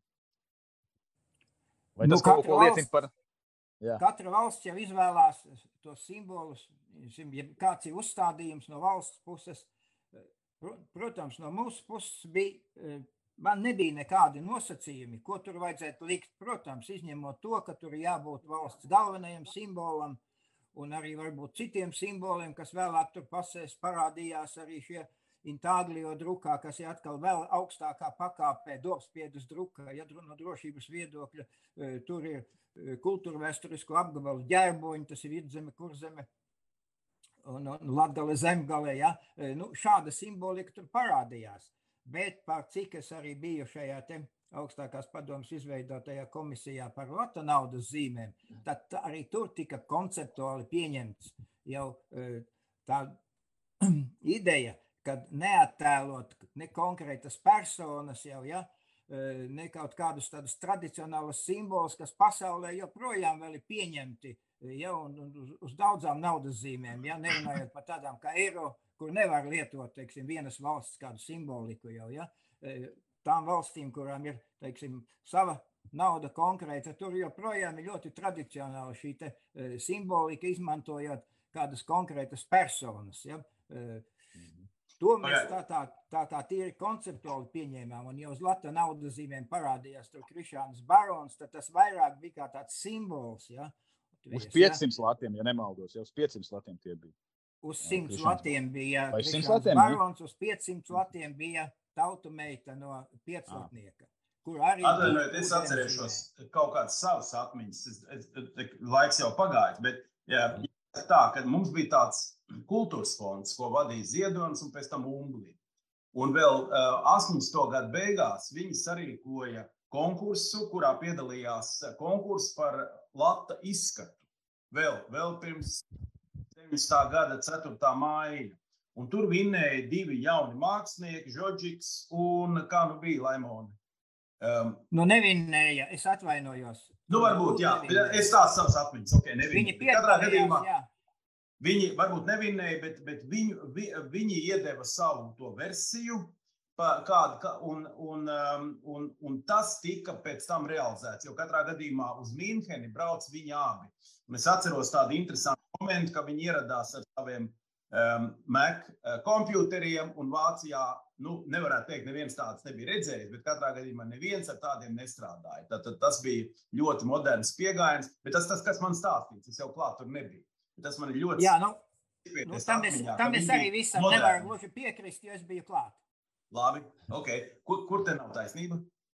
Vai tas kaut ko liecina par... Jā. Katra valsts jau izvēlās tos simbolus, ja kāds ir uzstādījums no valsts puses. Protams, no mūsu puses man nebija nekādi nosacījumi, ko tur vajadzētu likt. Protams, izņemot to, ka tur jābūt valsts galvenajam simbolam un arī varbūt citiem simboliem, kas vēlāk tur pasēs parādījās arī šie intaglio drukā, kas ir atkal vēl augstākā pakāpē, dobspiedus drukā, ja no drošības viedokļa tur ir kultūrvēsturisku apgabalu ģērboņi, tas ir Vidzeme, Kurzeme un Latgale, Zemgale, ja? Nu, šāda simbolika tur parādījās. Bet par cik es arī biju šajā te augstākās padomas izveidotajā komisijā par lata naudas zīmēm, tad arī tur tika konceptuāli pieņemts jau tā ideja, kad neattēlot ne konkrētas personas jau, ja, ne kaut kādus tādus tradicionālus simbolus, kas pasaulē joprojām vēl ir pieņemti, ja, un uz daudzām naudas zīmēm, ja, nerunājot par tādām kā eiro, kur nevar lietot, teiksim, vienas valsts kādu simboliku jau, ja, tām valstīm, kurām ir, teiksim, sava nauda konkrēta, tur joprojām ir ļoti tradicionāli šī te simbolika, izmantojot kādas konkrētas personas, ja. To mēs tā tīri konceptuāli pieņēmām, un jau uz lata naudas zīmēm parādījās tur Krišāns Barons, tad tas vairāk bija kā tāds simbols, ja. Uz 500 latiem, ja nemaldos, jau uz 500 latiem tie bija. Uz 100 latiem bija Krišāns Barons, uz 500 latiem bija Tautu meita no Pieclatnieka. Kur arī... Atvainojiet, es atcerēšos kaut kādas savas atmiņas, laiks jau pagājis, bet jā, tā, ka mums bija tāds kultūras fonds, ko vadīja Ziedonis un pēc tam Umbli. Un vēl 80. gadu beigās viņi sarīkoja konkursu, kurā piedalījās konkurss par lata izskatu. Vēl pirms 90. gada 4. māja. Un tur vinnēja 2 jauni mākslinieki, Žodžiks un kā nu bija Laimoni. Nu nevinnēja, es atvainojos. Nu varbūt, jā, es tās savas atmiņas, ok, nevinnēja. Viņi piedalījās, jā. Viņi varbūt nevinnēja, bet viņi iedeva savu to versiju, un tas tika pēc tam realizēts, jo katrā gadījumā uz Minheni brauc viņi abi. Un es atceros tādu interesantu momentu, ka viņi ieradās ar saviem Mac kompjuteriem, un Vācijā, nevarētu teikt, neviens tāds nebija redzējis, bet katrā gadījumā neviens ar tādiem nestrādāja. Tad tas bija ļoti moderns pieejams, bet tas, kas man stāstīts, es jau klāt tur nebiju. Tas man ir ļoti... Jā, tam es arī visam nevaru gluži piekrist, jo es biju klāt. Labi, ok. Kur te nav taisnība?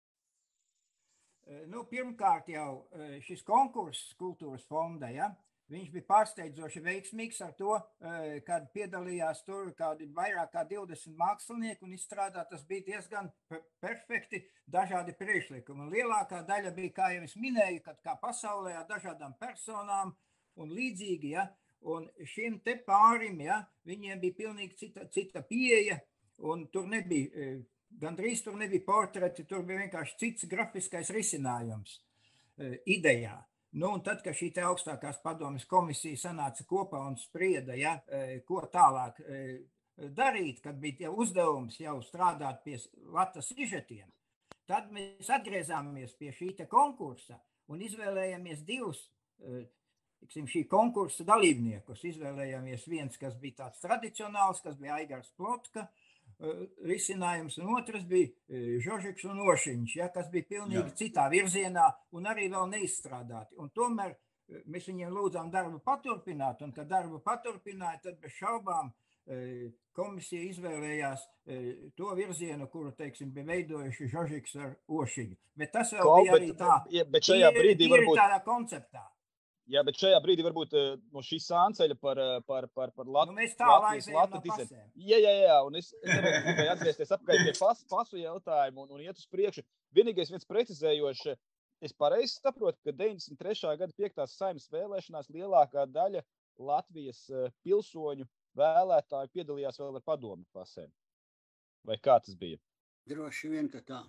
Pirmkārt jau šis konkurss kultūras fonda, ja, viņš bija pārsteidzoši veiksmīgs ar to, kad piedalījās tur vairāk kā 20 mākslinieki un izstrādā, tas bija diezgan perfekti dažādi priekšlikumi. Lielākā daļa bija, kā jau es minēju, kad kā pasaulē ar dažādām personām un līdzīgi, ja, un šim te pārim, ja, viņiem bija pilnīgi cita pieeja, un tur nebija, gandrīz tur nebija portreti, tur bija vienkārši cits grafiskais risinājums idejā. Un tad, kad šī te augstākās padomes komisija sanāca kopā un sprieda, ja, ko tālāk darīt, kad bija uzdevums jau strādāt pie latas sižetiem, tad mēs atgriezāmies pie šī te konkursa un izvēlējāmies divus šī konkursa dalībniekus. Izvēlējāmies viens, kas bija tāds tradicionāls, kas bija Aigars Plotka risinājums, un otrs bija Žožiks un Ošiņš, ja, kas bija pilnīgi citā virzienā un arī vēl neizstrādāti. Un tomēr mēs viņiem lūdzām darbu paturpināt, un kad darbu paturpināja, tad bez šaubām komisija izvēlējās to virzienu, kuru, teiksim, bija veidojuši Žožiks ar Ošiņu. Bet tas vēl bija arī tā, tādā konceptā. Jā, bet šajā brīdī varbūt no šī sānceļa par mēs tā laizējam no pasēm. Jā, un es gribēju atgriezties apkārt pie pasu jautājumu un iet uz priekšu. Vienīgais viens precizējoši, es pareizi saprotu, ka 93. gada 5. Saeimas vēlēšanās lielākā daļa Latvijas pilsoņu vēlētāju piedalījās vēl ar padomu pasēm. Vai kā tas bija? Droši vien, ka tā.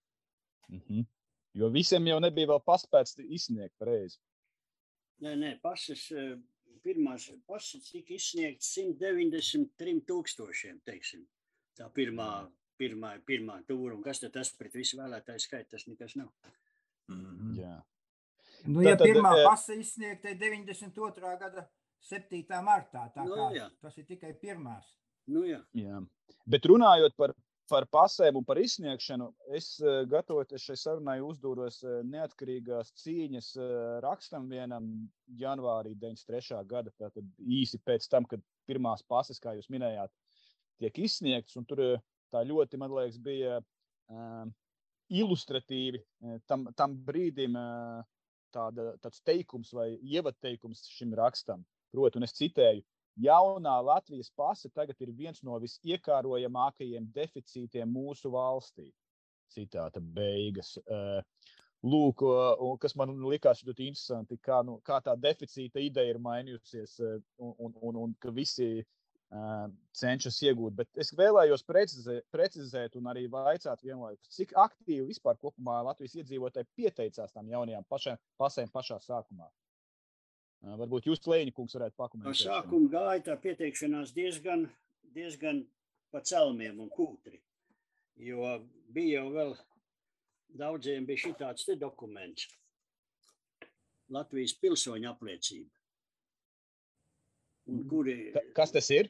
Jo visiem jau nebija vēl paspēts izsniegt pareizi. Nē, pirmās pases tika izsniegts 193 000, teiksim. Tā pirmā tūra, un kas tad tas pret visu vēlētāju skaitu, tas nekas nav. Jā. Ja pirmā pase izsniegta 92. gada 7. martā, tā kā tas ir tikai pirmās. Jā. Bet runājot par pasēm un par izsniegšanu, es gatavoties šai sarunai uzdūros neatkarīgās cīņas rakstam vienam janvārī 93. gada, tātad īsi pēc tam, kad pirmās pases, kā jūs minējāt, tiek izsniegtas, un tur tā ļoti, man liekas, bija ilustratīvi tam brīdim tāds teikums vai ievadteikums šim rakstam. Proti, un es citēju, jaunā Latvijas pase tagad ir viens no visiekārojamākajiem deficītiem mūsu valstī. Citāta beigas. Lūk, kas man likās ļoti interesanti, kā tā deficīta ideja ir mainījusies un ka visi cenšas iegūt. Bet es vēlējos precizēt un arī vaicāt vienlaikus, cik aktīvi vispār kopumā Latvijas iedzīvotāji pieteicās tām jaunajām pasēm pašā sākumā. Varbūt jūs, Lēņikungs, varētu pakomentēt. Sākuma gāja tā pieteikšanās diezgan pa celmiem un kūtri, jo bija jau vēl daudziem bija šitāds te dokuments. Latvijas pilsoņu apliecība. Un kuri... Kas tas ir?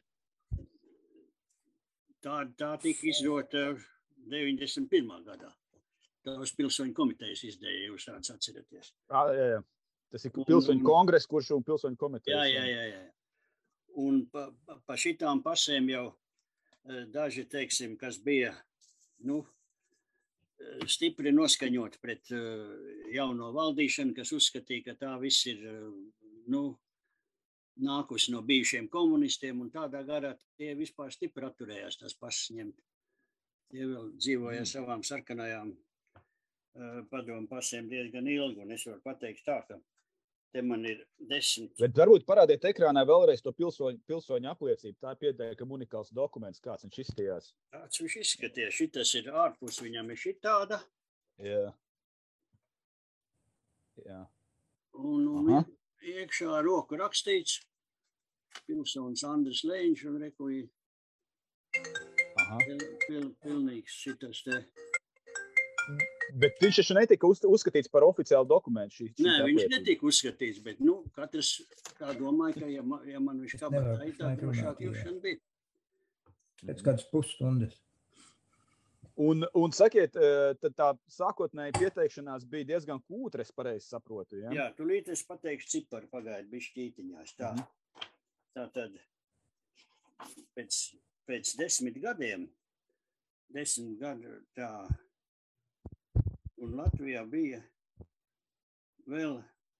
Tā tika izdota 91. gadā. Tās pilsoņu komitejas izdēja, jūs tāds atceraties. Jā. Tas ir pilsoņu kongress, kurš un pilsoņu komitejas. Jā. Un pa šitām pasēm jau daži, teiksim, kas bija, stipri noskaņot pret jauno valdīšanu, kas uzskatīja, ka tā viss ir, nākusi no bijušiem komunistiem, un tādā garā tie vispār stipri atturējās tās pasas ņemt. Tie vēl dzīvoja savām sarkanajām padomu pasēm diezgan ilgi, un es varu pateikt tā, ka te man ir 10. Bet varbūt parādiet ekrānā vēlreiz to pilsoņu apliecību. Tā ir pietiekami unikāls dokuments, kāds viņš izskatījās. Tāds viņš izskatījās. Šitas ir ārpus, viņam ir šitāda. Jā. Un iekšā roku rakstīts pilsonis Andris Lēņš un rekuji pilnīgs šitas te. Bet viņš taču netika uzskatīts par oficiālu dokumentu. Nē, viņš netika uzskatīts, bet katrs tā domāja, ka ja man viņš kabatā ir, tā drošāk jūšana bija. Pēc kādas pusstundas. Un sakiet, tad tā sākotnēji pieteikšanās bija diezgan kūtra, es pareizi saprotu, ja? Jā, tūlīt es pateikšu ciparu pagaidu bišķītiņās. Tātad pēc 10 gadiem, 10 gadu tā, un Latvijā bija vēl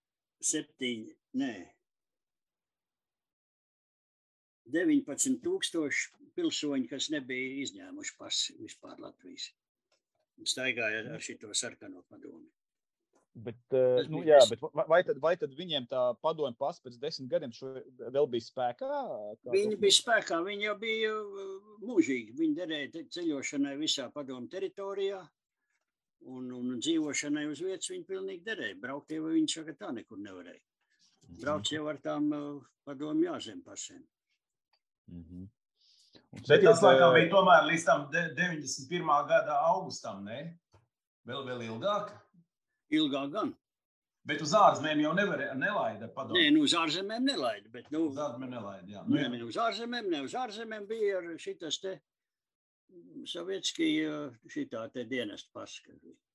19,000 pilsoņi, kas nebija izņēmuši pasi vispār Latvijas. Un staigāja ar šito sarkano padomi. Bet, jā, bet vai tad viņiem tā padomu pasi pēc 10 gadiem vēl bija spēkā? Viņi bija spēkā, viņi jau bija mūžīgi. Viņi derēja ceļošanai visā padomu teritorijā un dzīvošanai uz vietas viņi pilnīgi derēja. Braukt jau viņi saka tā nekur nevarēja. Brauc jau ar tām padomu jāzem pasēm. Bet tas laikam bija tomēr līdz tam 91. gada augustam, ne? Vēl ilgāk? Ilgāk gan. Bet uz ārzemēm jau nelaida padomu? Nē, uz ārzemēm nelaida, bet uz ārzemēm nelaida, jā. Nē, uz ārzemēm bija ar šitas te sovietski šitā te dienesta pasi.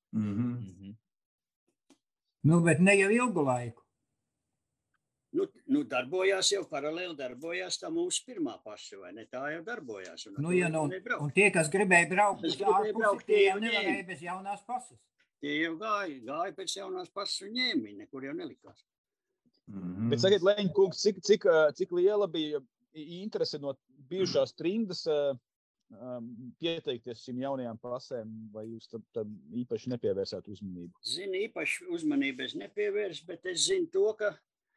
Nu, bet ne jau ilgu laiku. Nu, darbojās jau paralēli darbojās tā mūsu pirmā pasi, vai ne? Tā jau darbojās. Un tie, kas gribēja braukt uz ārpusi, tie jau nevarēja bez jaunās pases. Tie jau gāja pēc jaunās pases un ņēmi, nekur jau nelikās. Bet sakiet, Leņķa kungs, cik liela bija interese no bijušās trimdas pieteikties šīm jaunajām pasēm, vai jūs tam īpaši nepievērsāt uzmanību? Zinu, īpaši uzmanību es nepievērsu, bet es zinu to, ka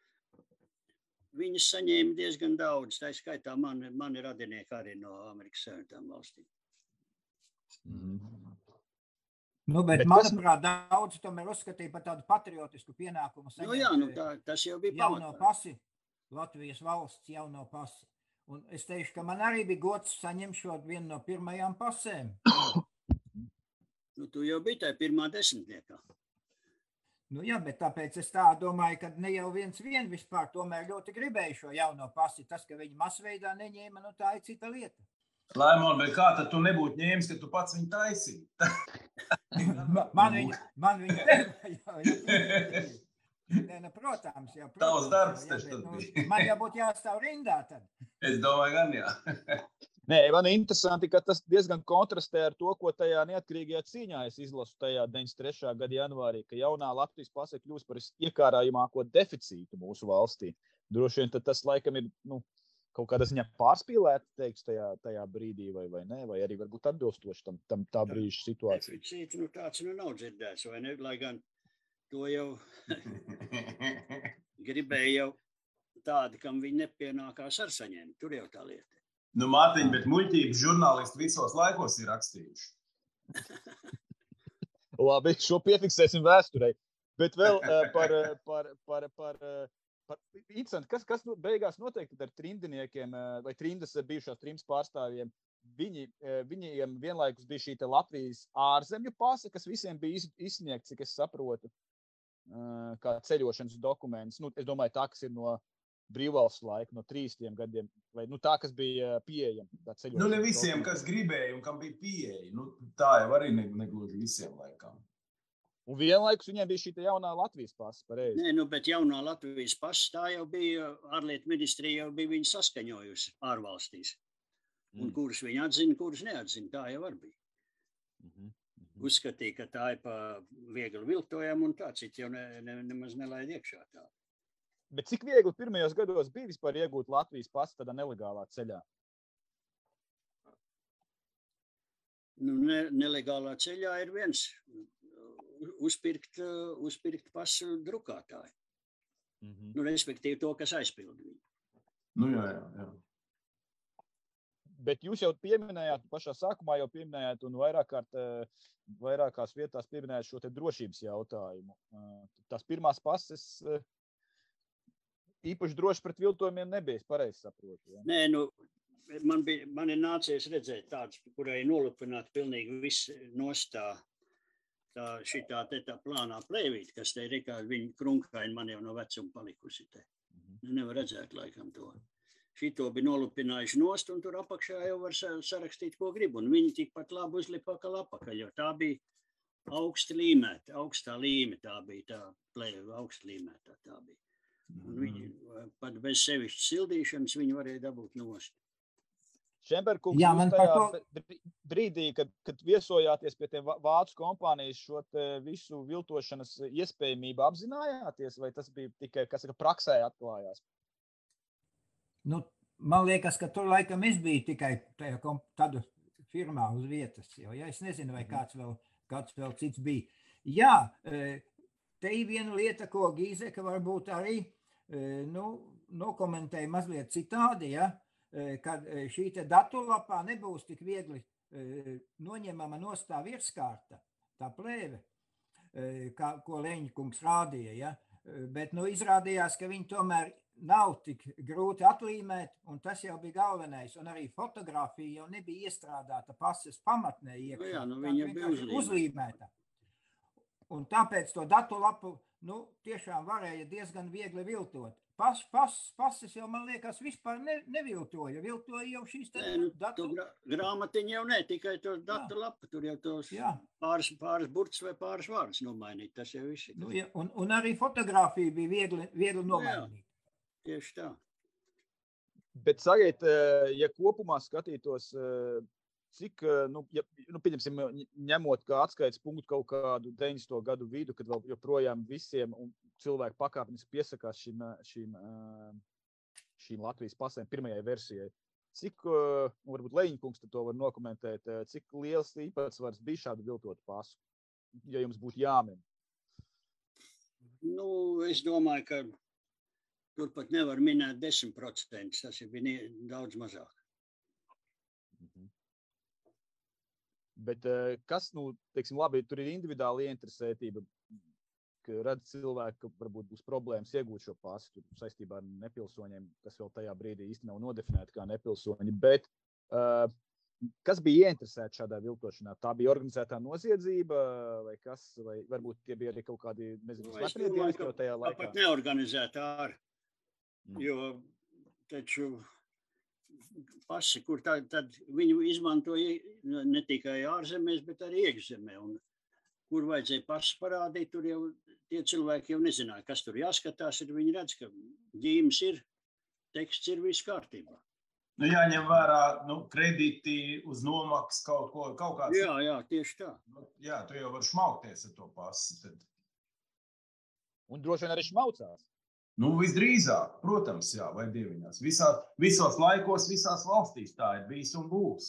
viņas saņēma diezgan daudz. Tā skaitā mani radinieki arī no Amerikas Savienotām valstīm. Nu, bet manuprāt, daudz tomēr uzskatīja par tādu patriotisku pienākumu saņemt. Nu jā, tas jau bija jauno pasi, Latvijas valsts jauno pasi. Un es teikšu, ka man arī bija gods saņemšot vienu no pirmajām pasēm. Nu, tu jau biji tajā pirmā desmitniekā. Nu jā, bet tāpēc es tā domāju, ka ne jau viens vispār tomēr ļoti gribēja šo jauno pasi. Tas, ka viņi masveidā neņēma, nu tā ir cita lieta. Laimon, bet kā tad tu nebūtu ņēmis, ka tu pats viņu taisīji? Man viņa Nē, protams, jau. Tavs darbs taču tad bija. Man jau būtu jāstāv rindā tad. Es domāju, gan jā. Nē, man ir interesanti, ka tas diezgan kontrastē ar to, ko tajā neatkarīgajā cīņā es izlasu tajā 93. gada janvārī, ka jaunā Latvijas pase kļūst par iekārājumāko deficītu mūsu valstī. Droši vien tas laikam ir, kaut kādā ziņā pārspīlēti, teiks, tajā brīdī, vai ne, vai arī varbūt atbilstoši tam tā brīža situācija. Deficīti, tāds nav dzirdēts, vai ne, lai gan to jau gribēja jau tādi, kam viņi nepienākās ar saņēmu. Tur jau tā lieta. Nu, Mārtiņ, bet muļķības žurnālisti visos laikos ir rakstījuši. Labi, šo piefiksēsim vēsturei. Bet vēl par interesanti, kas beigās noteikti ar trimdiniekiem vai trimdas bijušās trims pārstāvjiem, viņiem vienlaikus bija šī Latvijas ārzemju pase, kas visiem bija izsniegts, cik es saprotu, kā ceļošanas dokuments. Es domāju, tā, kas ir no brīvvalsts laika, no 30 gadiem, vai tā, kas bija pieejama. Ne visiem, kas gribēja un kam bija pieeja. Tā jau arī negluži visiem laikam. Un vienlaikus viņiem bija šī jaunā Latvijas pase, pareizi. Nē, bet jaunā Latvijas pase, tā jau bija, ārlietu ministrija jau bija viņu saskaņojusi ārvalstīs. Un kurus viņi atzina, kurus neatzina, tā jau var bija. Uzskatīja, ka tā ir pa viegli viltojam un tā, citi jau nemaz nelaid iekšā tā. Bet cik viegli pirmajos gados bija vispār iegūt Latvijas pasi tādā nelegālā ceļā? Nelegālā ceļā ir viens uzpirkt pasu drukātāju. Respektīvi to, kas aizpilda viņu. Jā. Bet jūs jau pieminējāt, pašā sākumā jau pieminējāt un vairākās vietās pieminējāt šo te drošības jautājumu. Tās pirmās pases īpaši droši pret viltojumiem nebija, es pareizi saprotu. Ja? Nē, man ir nācies redzēt tāds, kurai nolupināt pilnīgi viss nostā šitā plānā plēvīt, kas te ir, kā viņa krunkaini man jau no vecuma palikusi te. Nevar redzēt laikam to. Šito bija nolupinājuši nost, un tur apakšā jau var sarakstīt, ko grib. Un viņi tikpat labi uzlipa apakaļ, jo tā bija augstā līme, tā bija tā plēva, augsta līmētā tā bija. Un viņi pat bez sevišķi sildīšanas viņi varēja dabūt nost. Šemberkungs, jūs tajā brīdī, kad viesojāties pie tiem vācu kompānijas, šo visu viltošanas iespējamību apzinājāties, vai tas bija tikai, kas praksē atklājās? Nu, man liekas, ka tur laikam es biju tikai tādu firmā uz vietas, jo es nezinu, vai kāds vēl cits bija. Jā, te ir viena lieta, ko Gīzeka varbūt arī nokomentēja mazliet citādi, ja? Kad šī te datorlapā nebūs tik viegli noņemama nostā virskārta, tā plēve, ko Leņķkungs rādīja, ja? Bet izrādījās, ka viņi tomēr nav tik grūti atlīmēt, un tas jau bija galvenais, un arī fotografija jau nebija iestrādāta pases pamatnē iekšā, viņa bija uzlīmēta. Un tāpēc to datorlapu, tiešām varēja diezgan viegli viltot. Pases jau, man liekas, vispār neviltoja. Viltoja jau šīs grāmatiņa jau ne, tikai to datorlapu. Tur jau tos pāris burts vai pāris vārdus nomainīt. Tas jau viss. Un arī fotografija bija viegli nomainīt. Tieši tā. Bet sakiet, ja kopumā skatītos, cik, pieņemsim, ņemot kā atskaites punktu kaut kādu 90. gadu vidu, kad vēl joprojām visiem cilvēki pakāpeniski piesakās šīm Latvijas pasēm pirmajai versijai. Cik, varbūt Leņķkungs to var nokomentēt, cik liels īpatsvars bija šādu viltotu pasu, ja jums būtu jāmin? Es domāju, ka turpat nevar minēt 10%, tas bija daudz mazāk. Bet kas, teiksim, labi, tur ir individuāla ieinteresētība, ka redz cilvēki, ka varbūt būs problēmas iegūt šo pasu saistībā ar nepilsoņiem, kas vēl tajā brīdī īsti nav nodefinēti kā nepilsoņi, bet kas bija ieinteresēti šādā viltošanā? Tā bija organizētā noziedzība vai kas, vai varbūt tie bija arī kaut kādi, nezinu, slepenie dienesti jau tajā laikā? Tāpat neorganizētā ar, jo taču pasi, kur tad viņu izmantoja ne tikai ārzemēs, bet arī iekšzemē. Un kur vajadzēja pasu parādīt, tur jau tie cilvēki jau nezināja, kas tur jāskatās, viņi redz, ka ģīmes ir, teksts ir viss kārtībā. Jāņem vērā, kredīti uz nomaksas kaut kāds. Jā, tieši tā. Jā, tu jau vari šmaukties ar to pasi. Tad. Un droši vien arī šmaucās. Visdrīzāk, protams, jā, vai dieviņās. Visos laikos, visās valstīs tā ir bijis un būs.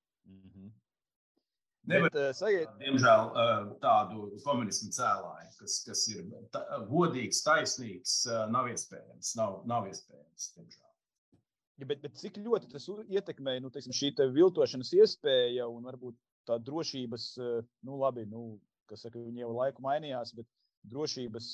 Nevar, diemžēl, tādu komunismu cēlāju, kas ir godīgs, taisnīgs, nav iespējams, diemžēl. Ja, bet cik ļoti tas ietekmēja, šī te viltošanas iespēja un varbūt tā drošības, kas saka, viņi jau laiku mainījās, bet drošības,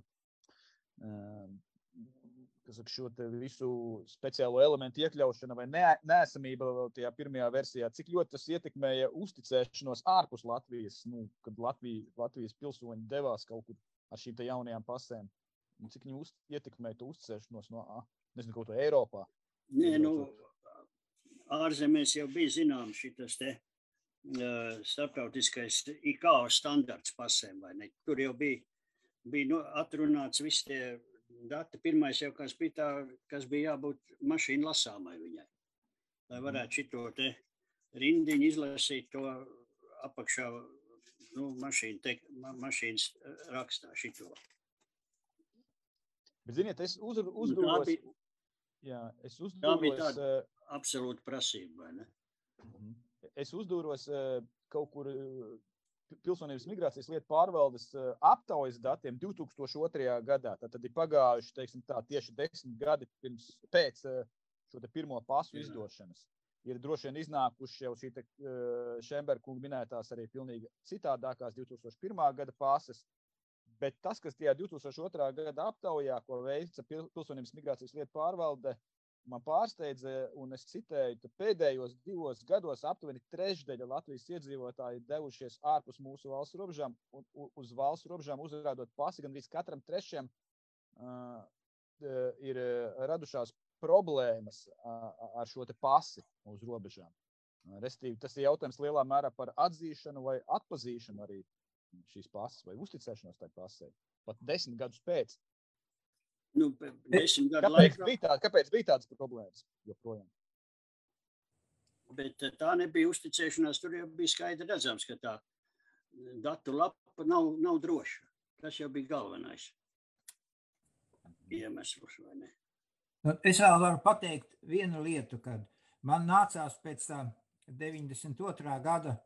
kas saka, šo te visu speciālo elementu iekļaušana vai neesamība tajā pirmajā versijā, cik ļoti tas ietekmēja uzticēšanos ārpus Latvijas, kad Latvijas pilsoņi devās kaut kur ar šīm te jaunajām pasēm, un cik viņi ietekmēja to uzticēšanos no, nezinu, kaut ko Eiropā? Nē, ārzemēs jau bija zināms šitas te starptautiskais ICAO standarts pasēm, vai ne? Tur jau bija atrunāts visi tie dati. Pirmais jau kas bija jābūt mašīnu lasāmai viņai. Lai varētu šito te rindiņu izlasīt to apakšā, mašīnas rakstā šito. Bet, ziniet, es uzdevos... Jā, tā bija tāda absolūta prasība, vai ne? Es uzdūros kaut kur Pilsonības migrācijas lietu pārvaldes aptaujas datiem 2002. gadā. Tad ir pagājuši, teiksim tā, tieši 10 gadi pēc šo te pirmo pasu izdošanas. Ir droši vien iznākuši jau šī te Šemberkunga minētās arī pilnīgi citādākās 2001. gada pases. Bet tas, kas tajā 2002. gada aptaujā, ko veica Pilsonības migrācijas lietu pārvalde, man pārsteidza, un es citēju, ka pēdējos 2 gados aptuveni trešdaļa Latvijas iedzīvotāji devušies ārpus mūsu valsts robežām, uz valsts robežām uzrādot pasi, gan arī katram trešajam ir radušās problēmas ar šo te pasi uz robežām. Restīvi, tas ir jautājums lielā mērā par atzīšanu vai atpazīšanu arī šīs pases vai uzticēšanos tai pasei. Pat 10 gadus pēc. 10 gadu laikā. Kāpēc bija tādas problēmas joprojām? Bet tā nebija uzticēšanās, tur jau bija skaidri redzams, ka tā datu lapa nav droša. Tas jau bija galvenais iemesls, vai ne? Es vēl varu pateikt vienu lietu, kad man nācās pēc tā 92. gada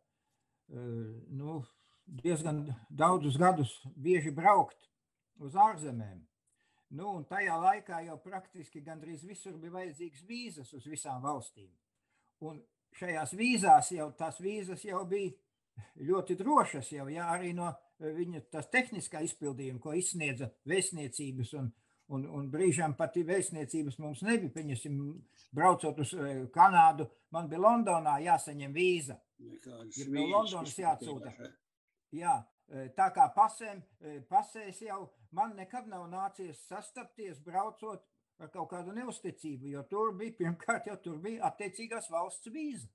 diezgan daudzus gadus bieži braukt uz ārzemēm. Un tajā laikā jau praktiski gandrīz visur bija vajadzīgs vīzas uz visām valstīm. Un šajās vīzās tās vīzas jau bija ļoti drošas, arī no viņa tas tehniskā izpildījuma, ko izsniedza vēstniecības un brīžām pat vēstniecības mums nebija. Pieņemsim, braucot uz Kanādu, man bija Londonā jāsaņem vīza. Ir no Londonas jāatsūta. Jā, tā kā pasēs jau man nekad nav nācies sastapties, braucot ar kaut kādu neusticību, jo pirmkārt tur bija attiecīgās valsts vīza.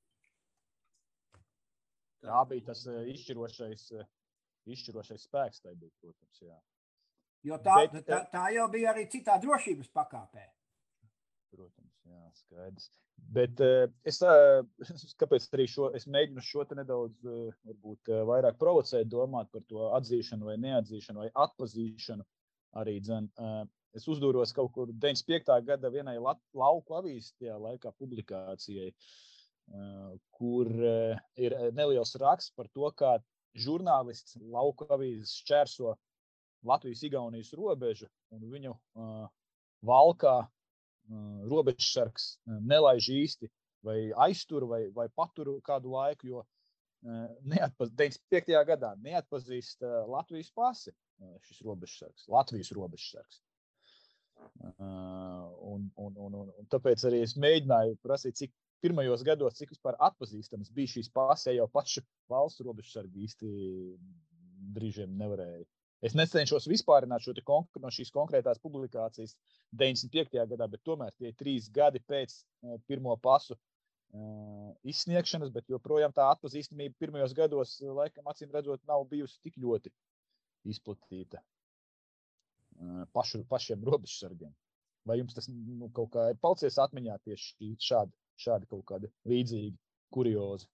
Tā bija tas izšķirošais spēks, tai bija, protams, jā. Jo tā jau bija arī citā drošības pakāpē. Protams, jā, skaidrs. Bet kāpēc arī es mēģinu šo te nedaudz varbūt vairāk provocēt, domāt par to atzīšanu vai neatzīšanu vai atpazīšanu arī dzen. Es uzdūros kaut kur 95. gada vienai lauku avīzes tajā laikā publikācijai, kur ir neliels raksts par to, kā žurnālists lauku avīzes šķērso Latvijas-Igaunijas robežu un viņu valkā robežsargs nelaiž īsti vai aiztur vai patur kādu laiku, jo 95. gadā neatpazīst Latvijas pasi šis robežsargs, Latvijas robežsargs. Un tāpēc arī es mēģināju prasīt, cik pirmajos gados, cik vispār atpazīstams bija šīs pases, jau pašu valsts robežsargi īsti brīžiem nevarēja. Es necenšos vispārināt šo no šīs konkrētās publikācijas 95. gadā, bet tomēr tie 3 gadi pēc pirmo pasu izsniegšanas, bet joprojām tā atpazīstamība pirmajos gados, laikam acīm redzot, nav bijusi tik ļoti izplatīta pašiem robežsargiem. Vai jums tas kaut kā ir palicies atmiņā tieši šādi kaut kādi līdzīgi kuriozi?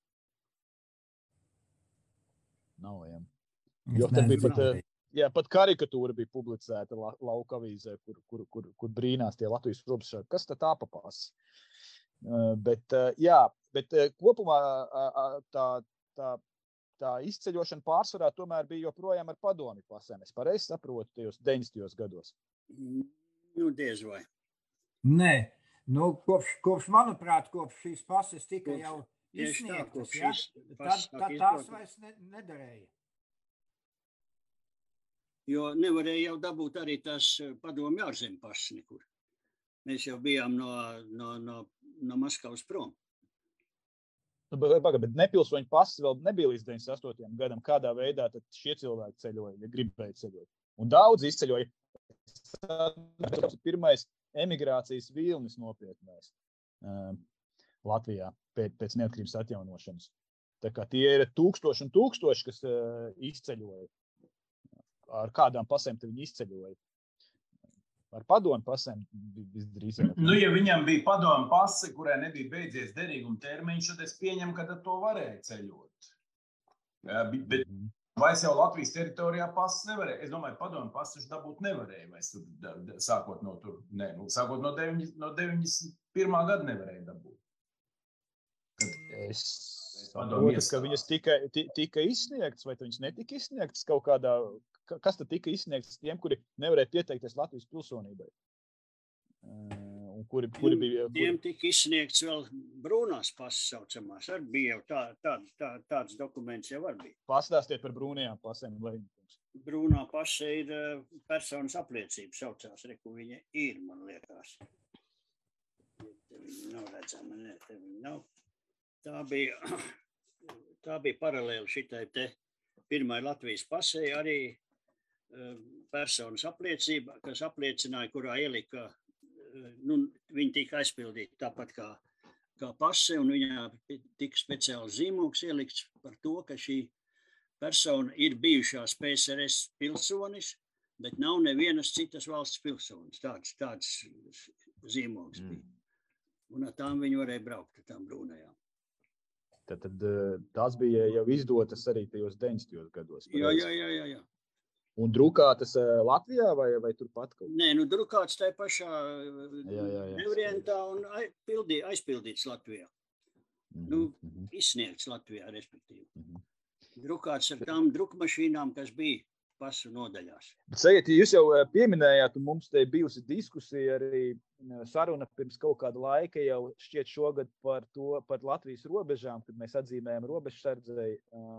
Nav, jā. Jo tad bija pat karikatūra bija publicēta lauka avīzē, kur brīnās tie Latvijas robežsargi. Kas tad tā papās? Bet kopumā tā izceļošana pārsvarā tomēr bija joprojām ar padomi pasēm. Es pareizi saprotu tajos 90. gados. Diez vai. Nē, manuprāt, kopš šīs pases tika jau izsniegtas, tās vairs nedarēja. Jo nevarēja jau dabūt arī tās padomju ārzemju pases nekur. Mēs jau bijām no Maskavas prom. Bet nepilsoņu pases vēl nebija līdz 98. gadam. Kādā veidā tad šie cilvēki ceļoja, ja gribēja ceļot? Un daudz izceļoja. Pirmais emigrācijas vilnis nopietnēs Latvijā pēc neatkarības atjaunošanas. Tā kā tie ir tūkstoši un tūkstoši, kas izceļoja. Ar kādām pasēm te viņi izceļoja? Ar padomu pasēm visdrīzāk. Ja viņam bija padomu pase, kurai nebija beidzies derīguma termiņš, tad es pieņemu, ka to varēja ceļot. Bet vai es jau Latvijas teritorijā pases nevarēja? Es domāju, padomu pases dabūt nevarēja. Sākot no 91. gada nevarēja dabūt. Es saprotu, ka viņas tika izsniegtas, vai viņas netika izsniegtas kaut kādā. Kas tad tika izsniegts tiem, kuri nevarēja pieteikties Latvijas pilsonībai? Tiem tika izsniegts vēl brūnās pases saucamās. Arī bija jau tāds dokuments jau var bija. Pastāstiet par brūnajām pasēm. Brūnā pase ir personas apliecība saucās, ku viņa ir, man liekas. Nav redzama, ne, te viņa nav. Tā bija paralēli šitai te pirmai Latvijas pasei arī personas apliecība, kas apliecināja, kurā ielika, viņi tika aizpildīti tāpat kā pase, un viņā tika speciāls zīmogs ielikts par to, ka šī persona ir bijušās PSRS pilsonis, bet nav nevienas citas valsts pilsonis. Tāds zīmogs bija. Un ar tām viņi varēja braukt, ar tām brūnajām. Tad tās bija jau izdotas arī tajos 90. gados. Jā. Un drukātas Latvijā vai turpat kaut kā? Nē, drukāts tajā pašā variantā un aizpildīts Latvijā. Izsniegts Latvijā, respektīvi. Drukāts ar tām drukmašīnām, kas bija pasu nodaļās. Bet, sakiet, jūs jau pieminējāt, un mums te bijusi diskusija arī saruna pirms kaut kāda laika jau šķiet šogad par Latvijas robežām, kad mēs atzīmējam robežsardzei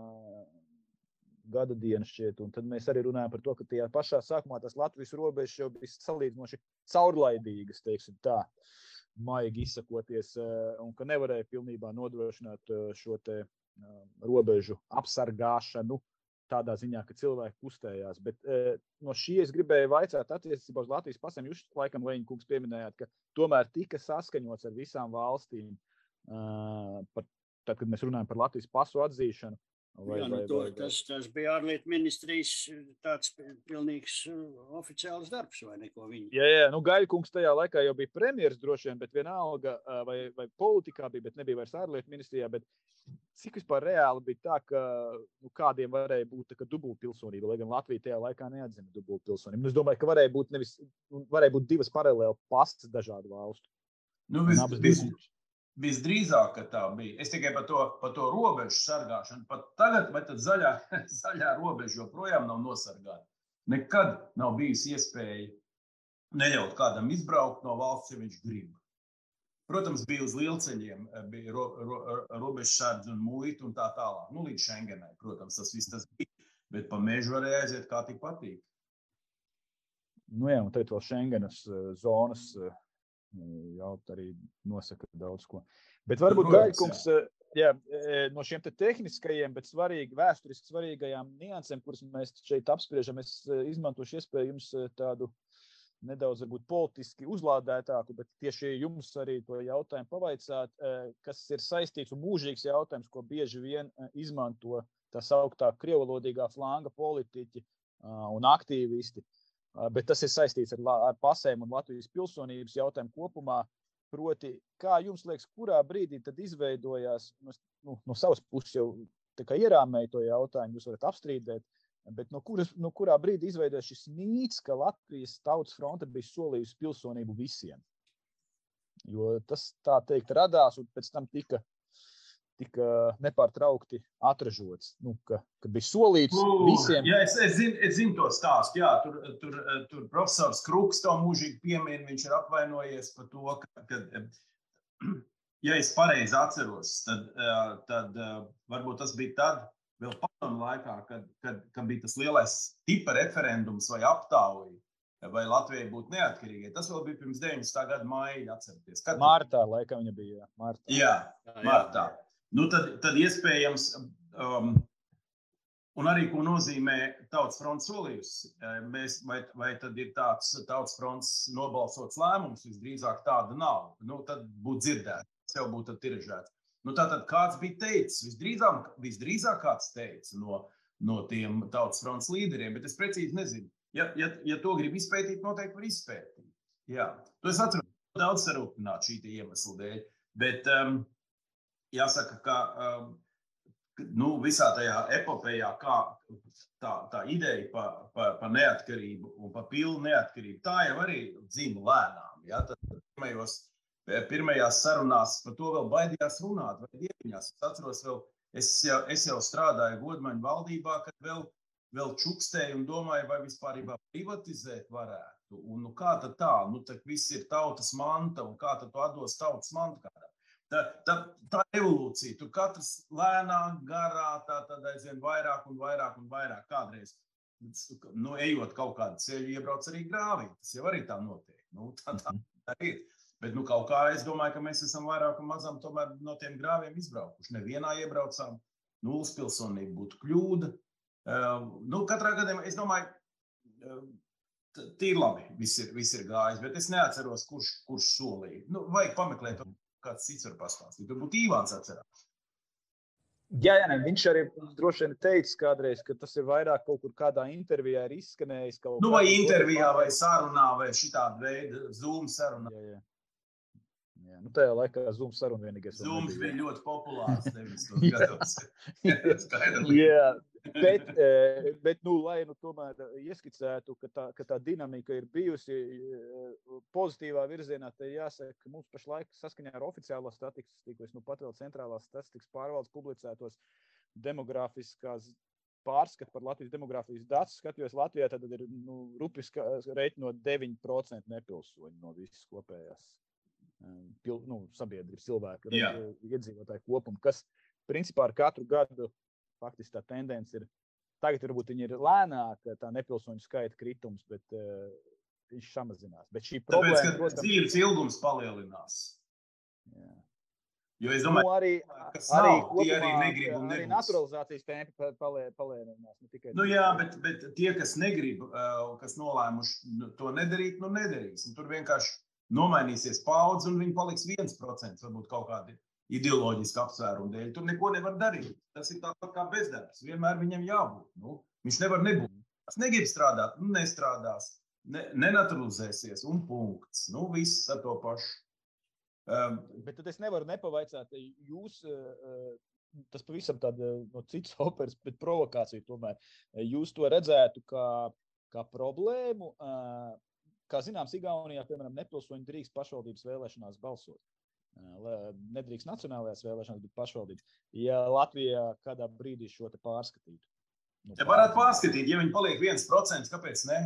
gada dienu šķiet, un tad mēs arī runājam par to, ka tajā pašā sākumā tās Latvijas robežas jau bija salīdzinoši caurlaidīgas, teiksim tā, maigi izsakoties, un ka nevarēja pilnībā nodrošināt šo te robežu apsargāšanu tādā ziņā, ka cilvēki kustējās. Bet no šī es gribēju vaicāt attiecībā uz Latvijas pasēm. Jūs laikam, Leņķa kungs, pieminējāt, ka tomēr tika saskaņots ar visām valstīm, tad, kad mēs runājam par Latvijas pasu atzīšanu. Tas bija ārlietu ministrijas tāds pilnīgs oficiāls darbs, vai neko viņi? Jā, Gaļa kungs tajā laikā jau bija premjeras droši vien, bet vienalga, vai politikā bija, bet nebija vairs ārlietu ministrijā, bet cik vispār reāli bija tā, ka kādiem varēja būt dubultpilsonība, lai gan Latvija tajā laikā neatzina dubultpilsonību. Es domāju, ka varēja būt divas paralēli pasas dažādu valstu. Visdrīzāk, ka tā bija. Es tikai par to robežu sargāšanu. Pat tagad, vai tad zaļā robeža joprojām nav nosargāta. Nekad nav bijusi iespēja neļaut kādam izbraukt no valsts, ja viņš grib. Protams, bija uz lielceļiem, bija robežsardze un muita un tā tālāk. Līdz Schengenai, protams, tas viss tas bija. Bet pa mežu varēja aiziet kā tik patīk. Jā, un tagad vēl Schengenas zonas jaut arī nosaka daudz ko. Bet varbūt Gaļkungs, no šiem te tehniskajiem, bet vēsturiski svarīgajām niansēm, kuras mēs šeit apspriežam, es izmantošu iespēju jums tādu nedaudz varbūt politiski uzlādētāku, bet tieši jums arī to jautājumu pavaicāt, kas ir saistīts un mūžīgs jautājums, ko bieži vien izmanto tā sauktā krievalodīgā flanga politiķi un aktīvisti. Bet tas ir saistīts ar pasēm un Latvijas pilsonības jautājumu kopumā. Proti, kā jums liekas, kurā brīdī tad izveidojās, no savas puses jau tā kā ierāmēja to jautājumu, jūs varat apstrīdēt, bet no kurā brīdī izveidojās šis mīts, ka Latvijas Tautas fronte bija solījusi pilsonību visiem? Jo tas tā teikt radās un pēc tam tika nepārtraukti atražots, ka bija solīts visiem. Jā, es zinu to stāstu. Jā, tur profesors Kruks to mūžīgi piemēra, viņš ir apvainojies par to, ka ja es pareizi atceros, tad varbūt tas bija tad, vēl padomu laikā, kad bija tas lielais tipa referendums vai aptauja, vai Latvijai būtu neatkarīgai. Tas vēl bija pirms 90. gada maija, atcerieties. Martā, laikam viņa bija. Martā. Jā, martā. Tad iespējams, un arī, ko nozīmē Tautas fronts solījusi, vai tad ir tāds Tautas fronts nobalsots lēmums, visdrīzāk tāda nav. Tad būtu dzirdēts, tas jau būtu tiražēts. Tātad kāds bija teicis, visdrīzāk kāds teica no tiem Tautas fronts līderiem, bet es precīzi nezinu. Ja to grib izpētīt, noteikti var izpētīt. Jā, to es atceros daudz sarūpināt šī iemesla dēļ, bet jāsaka, ka visā tajā epopējā, kā tā ideja par neatkarību un par pilnu neatkarību, tā jau arī dzima lēnām. Ja? Tad pirmajās sarunās par to vēl baidījās runāt, vai dieviņās. Es atceros vēl, es jau strādāju Godmaņu valdībā, kad vēl čukstēju un domāju, vai vispārībā privatizēt varētu. Un kā tad tā? Tad viss ir tautas manta, un kā tad to atdos tautas manta kādam? Tā evolūcija, tur katrs lēnāk, garā, tad aizvien vairāk un vairāk un vairāk. Kādreiz, ejot kaut kādu ceļu, iebrauc arī grāvī. Tas jau arī tā notiek. Tā ir. Bet kaut kā es domāju, ka mēs esam vairāk un mazam tomēr no tiem grāviem izbraukuši. Nevienā iebraucām, nulles pilsonība būtu kļūda. Katrā gadījumā, es domāju, tīri labi, viss ir gājis, bet es neatceros, kurš solīja. Nu, vajag pameklēt, kāds cits var pastāstīt. Varbūt Īvāns atcerās. Jā, viņš arī droši vien teica kādreiz, ka tas ir vairāk kaut kur kādā intervijā ir izskanējis. Nu, vai intervijā, vai sarunā, vai šitāda veida Zoom sarunā. Jā. Nu, tajā laikā Zoom saruna vienīgais. Zooms bija ļoti populārs 90. gados. Jā, bet lai tomēr ieskicētu, ka tā dinamika ir bijusi pozitīvā virzienā, tad jāsaka, ka mums pašlaik saskaņā ar oficiālo statistiku, pat vēl centrālās statistikas pārvaldes publicētos demografiskās pārskatu par Latvijas demografijas datus, skatījos Latvijā, tad ir rupi reiķinot 9% nepilsoņu no visas kopējās sabiedrības cilvēku iedzīvotāju kopumu, kas principā ar katru gadu faktiski tā tendence ir, tagad varbūt viņi ir lēnāka, tā nepilsoņu skaita kritums, bet viņš samazinās. Bet šī problēma, tāpēc, ka dzīves ilgums palielinās. Jā. Jo es domāju, kas nav, tie arī negrib un nebūs. Arī naturalizācijas tempi palielinās. Jā, bet tie, kas negrib, kas nolēmuši to nedarīt, nedarīs. Un tur vienkārši nomainīsies paudze un viņi paliks 1%, varbūt kaut kādi ideoloģiski apsvērumu dēļ. Tur neko nevar darīt. Tas ir tāpat kā bezdarbs. Vienmēr viņam jābūt. Viņš nevar nebūt. Tas negrib strādāt, nestrādās, nenaturalizēsies un punkts. Viss ar to pašu. Bet tad es nevaru nepavaicāt, jūs, tas pavisam tāda no citas operas, bet provokācija tomēr, jūs to redzētu kā problēmu, kā zināms, Igaunijā, piemēram, nepilsoņi drīkst pašvaldības vēlēšanās balsot. Nedrīkst nacionālajās vēlēšanās, bet pašvaldības. Ja Latvijā kādā brīdī šo te pārskatītu. Ja varētu pārskatīt, ja viņi paliek 1%, kāpēc ne?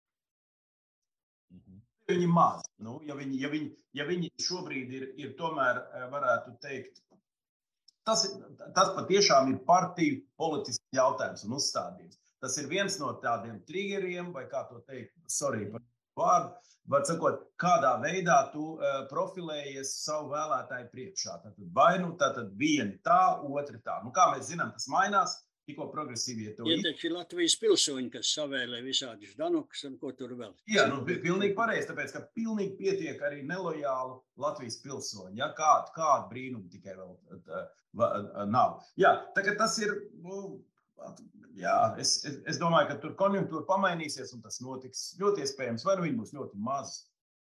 Viņi maz. Ja viņi šobrīd ir tomēr, varētu teikt, tas patiešām ir partiju politisks jautājums un uzstādījums. Tas ir viens no tādiem triggeriem, vai kā to teikt, sorry par vārdu, var sakot, kādā veidā tu profilējies savu vēlētāju priekšā. Tātad vieni tā, otri tā. Kā mēs zinām, tas mainās, tikko progresīvie to ir. Taču ir Latvijas pilsoņi, kas savēlē visādus Danukus un ko tur vēl. Jā, pilnīgi pareizi, tāpēc, ka pilnīgi pietiek arī nelojālu Latvijas pilsoņi. Ja? Kādu brīnumu tikai vēl nav. Jā, tagad tas ir... Jā, es domāju, ka tur konjunktūra pamainīsies un tas notiks ļoti iespējams, vai viņi būs ļoti maz.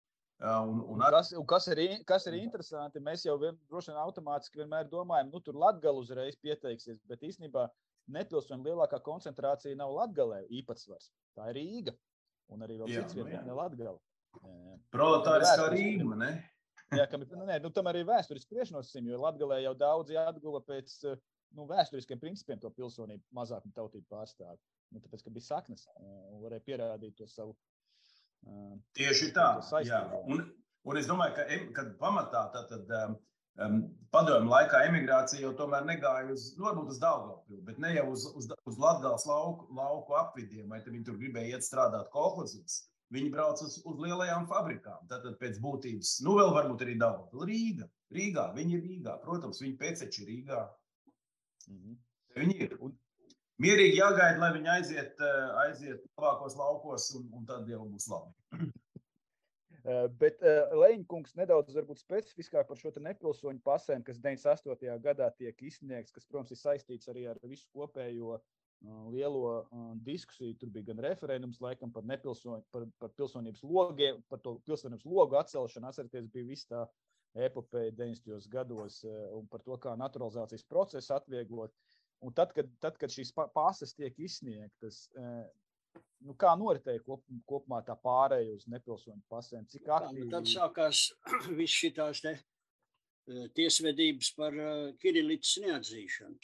Kas ir interesanti, mēs jau droši vien automātiski vienmēr domājam, tur Latgala uzreiz pieteiksies, bet īstenībā nepilsoņu lielākā koncentrācija nav Latgalē īpatsvars. Tā ir Rīga un arī vēl cits vietā, ne Latgala. Proletāriskā Rīga, ne? Jā, tam arī vēsturiski priekšnosacījumi, jo Latgalē jau daudzi atguva pēc vēsturiskiem principiem to pilsonību mazākumu tautību pārstāvi. Tāpēc, ka bija saknes un varēja pierādīt to savu tieši tā, jā. Un es domāju, ka pamatā padomju laikā emigrācija jau tomēr negāja varbūt uz Daugavpili, bet ne jau uz Latgales lauku apvidiem, vai viņi tur gribēja iet strādāt kolhozos. Viņi brauc uz lielajām fabrikām. Tātad pēc būtības, vēl varbūt arī Daugavpili. Rīgā, viņi ir Rīgā. Protams, viņi pēceči ir Rīgā. Viņi ir. Mierīgi jāgaida, lai viņi aiziet labākos laukos un tad jau būs labi. Bet Leņkungs nedaudz varbūt specifiskāk par šo nepilsoņu pasēm, kas 98. gadā tiek izsniegts, kas, protams, ir saistīts arī ar visu kopējo lielo diskusiju. Tur bija gan referendums laikam par pilsonības logiem, par to pilsonības logu atcelšanu. Atcerieties, bija viss tā epopēja 90. gados un par to, kā naturalizācijas procesu atvieglot. Un tad, kad šīs pases tiek izsniegtas, kā noritēja kopumā tā pārēja uz nepilsoņu pasēm? Cik aktīvi? Tad sākās viss šitās tiesvedības par Kirillīcas neatzīšanu.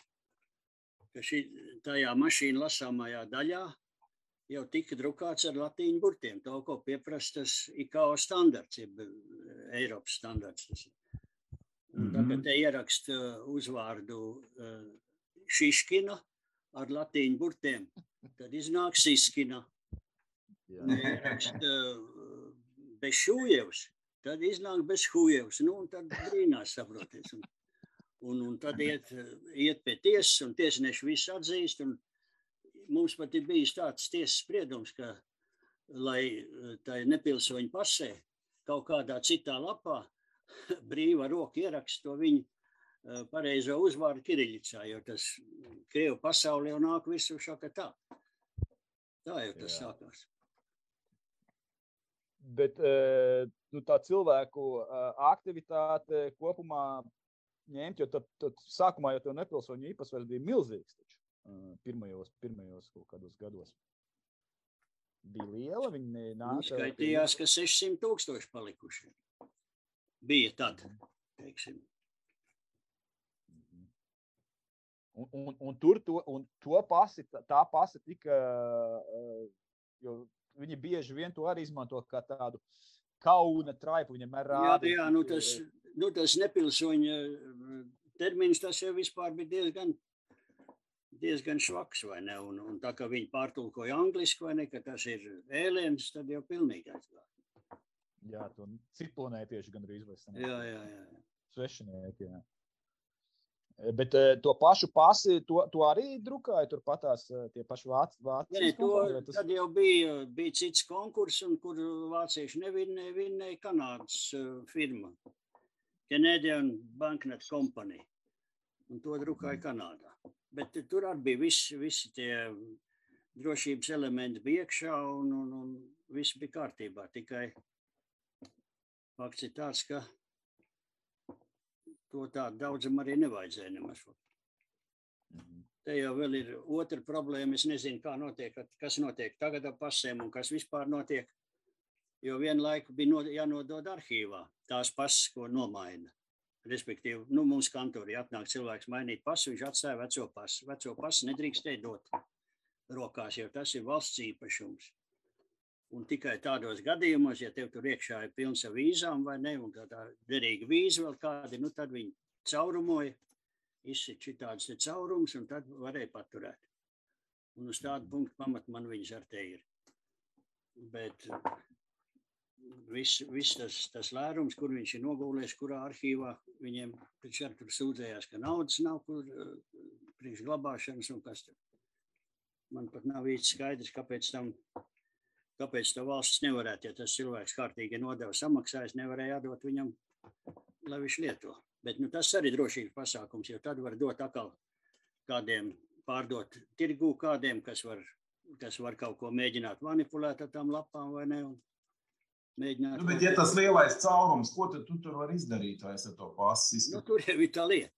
Tajā mašīna lasāmajā daļā jau tika drukāts ar latīņu burtiem. To, ko pieprastas IKO standarts, jeb Eiropas standarts. Tagad te ierakst uzvārdu Šiškina ar latīņu burtiem. Tad iznāk Siskina. Ierakst Bešūjevs. Tad iznāk Bešūjevs. Un tad brīnās, saproties. Un tad iet pie tiesas, un tiesneši visu atzīst. Un mums pat ir bijis tāds tiesas spriedums, ka lai tai nepilsoņu pasē kaut kādā citā lapā brīva roka ierakst to viņu pareizo uzvārdu kiriļicā, jo tas Krievu pasaulē jau nāk visu šaka tā. Tā jau tas sākās. Bet tā cilvēku aktivitāte kopumā ņemt, jo tad sākumā jau to nepilsoņu īpatsvars bija milzīgs taču, pirmajos kaut kādos gados. Bija liela, viņi nāca... Skaitījās, ka 600,000 palikuši. Bija tad, teiksim. Un to pasi, tā pasi tika, jo viņi bieži vien to arī izmanto kā tādu kauna traipu, viņam ir rādi. Jā, tas nepilsoņa termins, tas jau vispār bija diezgan švaks, vai ne? Un tā kā viņi pārtulkoja angliski, vai ne, ka tas ir ēlēns, tad jau pilnīgi aizgāja. Jā, to ciklonētieši gandrīz vai sanāk. Jā. Svešinieki, jā. Bet to pašu pasi, to arī drukāja turpatās tie paši vācijas kompānijas? Tad jau bija cits konkurss, un kur vācieši nevinnēja Kanādas firma. Canadian Banknote Company. Un to drukāja Kanādā. Bet tur arī bija visi tie drošības elementi bija iekšā, un viss bija kārtībā. Tikai fakts ir tāds, ka to tā daudzam arī nevajadzēja nemaz. Te jau vēl ir otra problēma. Es nezinu, kas notiek tagad ar pasēm un kas vispār notiek. Jo vienu laiku bija jānodod arhīvā tās pases, ko nomaina. Respektīvi, mums kantorī atnāk cilvēks mainīt pasu, viņš atstāja veco pasu. Veco pasu nedrīkstēja dot rokās, jo tas ir valsts īpašums. Un tikai tādos gadījumos, ja tev tur iekšā ir pilns ar vīzām vai ne, un tā derīga vīza vēl kādi, tad viņi caurumoja, izsit šitādas te caurums, un tad varēja paturēt. Un uz tādu punktu pamat man viņas ar te ir. Bet viss tas lērums, kur viņš ir nogulējis, kurā arhīvā, viņiem taču ar tur sūdzējās, ka naudas nav, kur priekš glabāšanas un kas tur. Man pat nav īsti skaidrs, kāpēc tā valsts nevarētu, ja tas cilvēks kārtīgi nodevu samaksājis, nevarēja atdot viņam, lai viņš lieto. Bet tas arī drošības pasākums, jo tad var dot atkal kādiem pārdot tirgū kādiem, kas var kaut ko mēģināt manipulēt ar tām lapām vai ne. Mēģināt. Bet ja tas lielais caurums, ko tad tu tur var izdarīt vai ar to pasi? Tur jau ir tā lieta.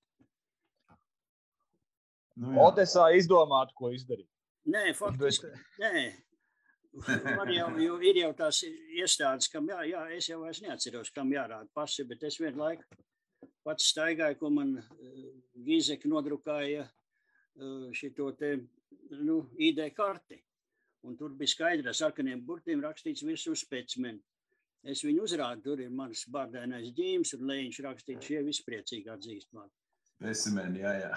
Odesā izdomāt, ko izdarīt. Nē, faktiski, nē. Ir jau tās iestādes, kam es jau vairs neatceros, kam jārāda pasi, bet es vienu laiku pats staigāju, ko man Gīzeki nodrukāja šito te, ID karti. Un tur bija skaidri ar sarkaniem burtiem rakstīts visu specmeni. Es viņu uzrādu, tur ir mans bārdainais ģīms, un lejiņš rakstīts, šie vispriecīgi atzīst man. Specimeni, jā.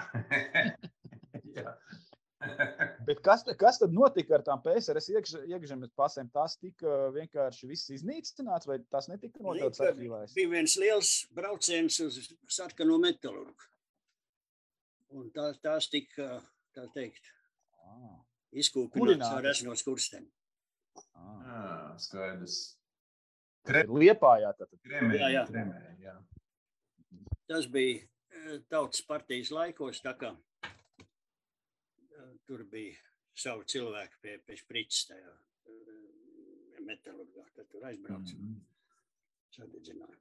Bet kas tad notika ar tām PSRS iekšzemes pasēm? Tās tika vienkārši viss iznīcināts, vai tās netika nodotas arhīvās? Bija viens liels brauciens uz sarkano metalurgu. Un tās tika, tā teikt, izkūpināts ar esnos kursteni. Skaidrs. Liepājā tātad. Kremē, jā. Tas bija Tautas partijas laikos, tā kā tur bija savu cilvēku pie šprices tajā metalurgā. Tad tur aizbrauc sadedzināja.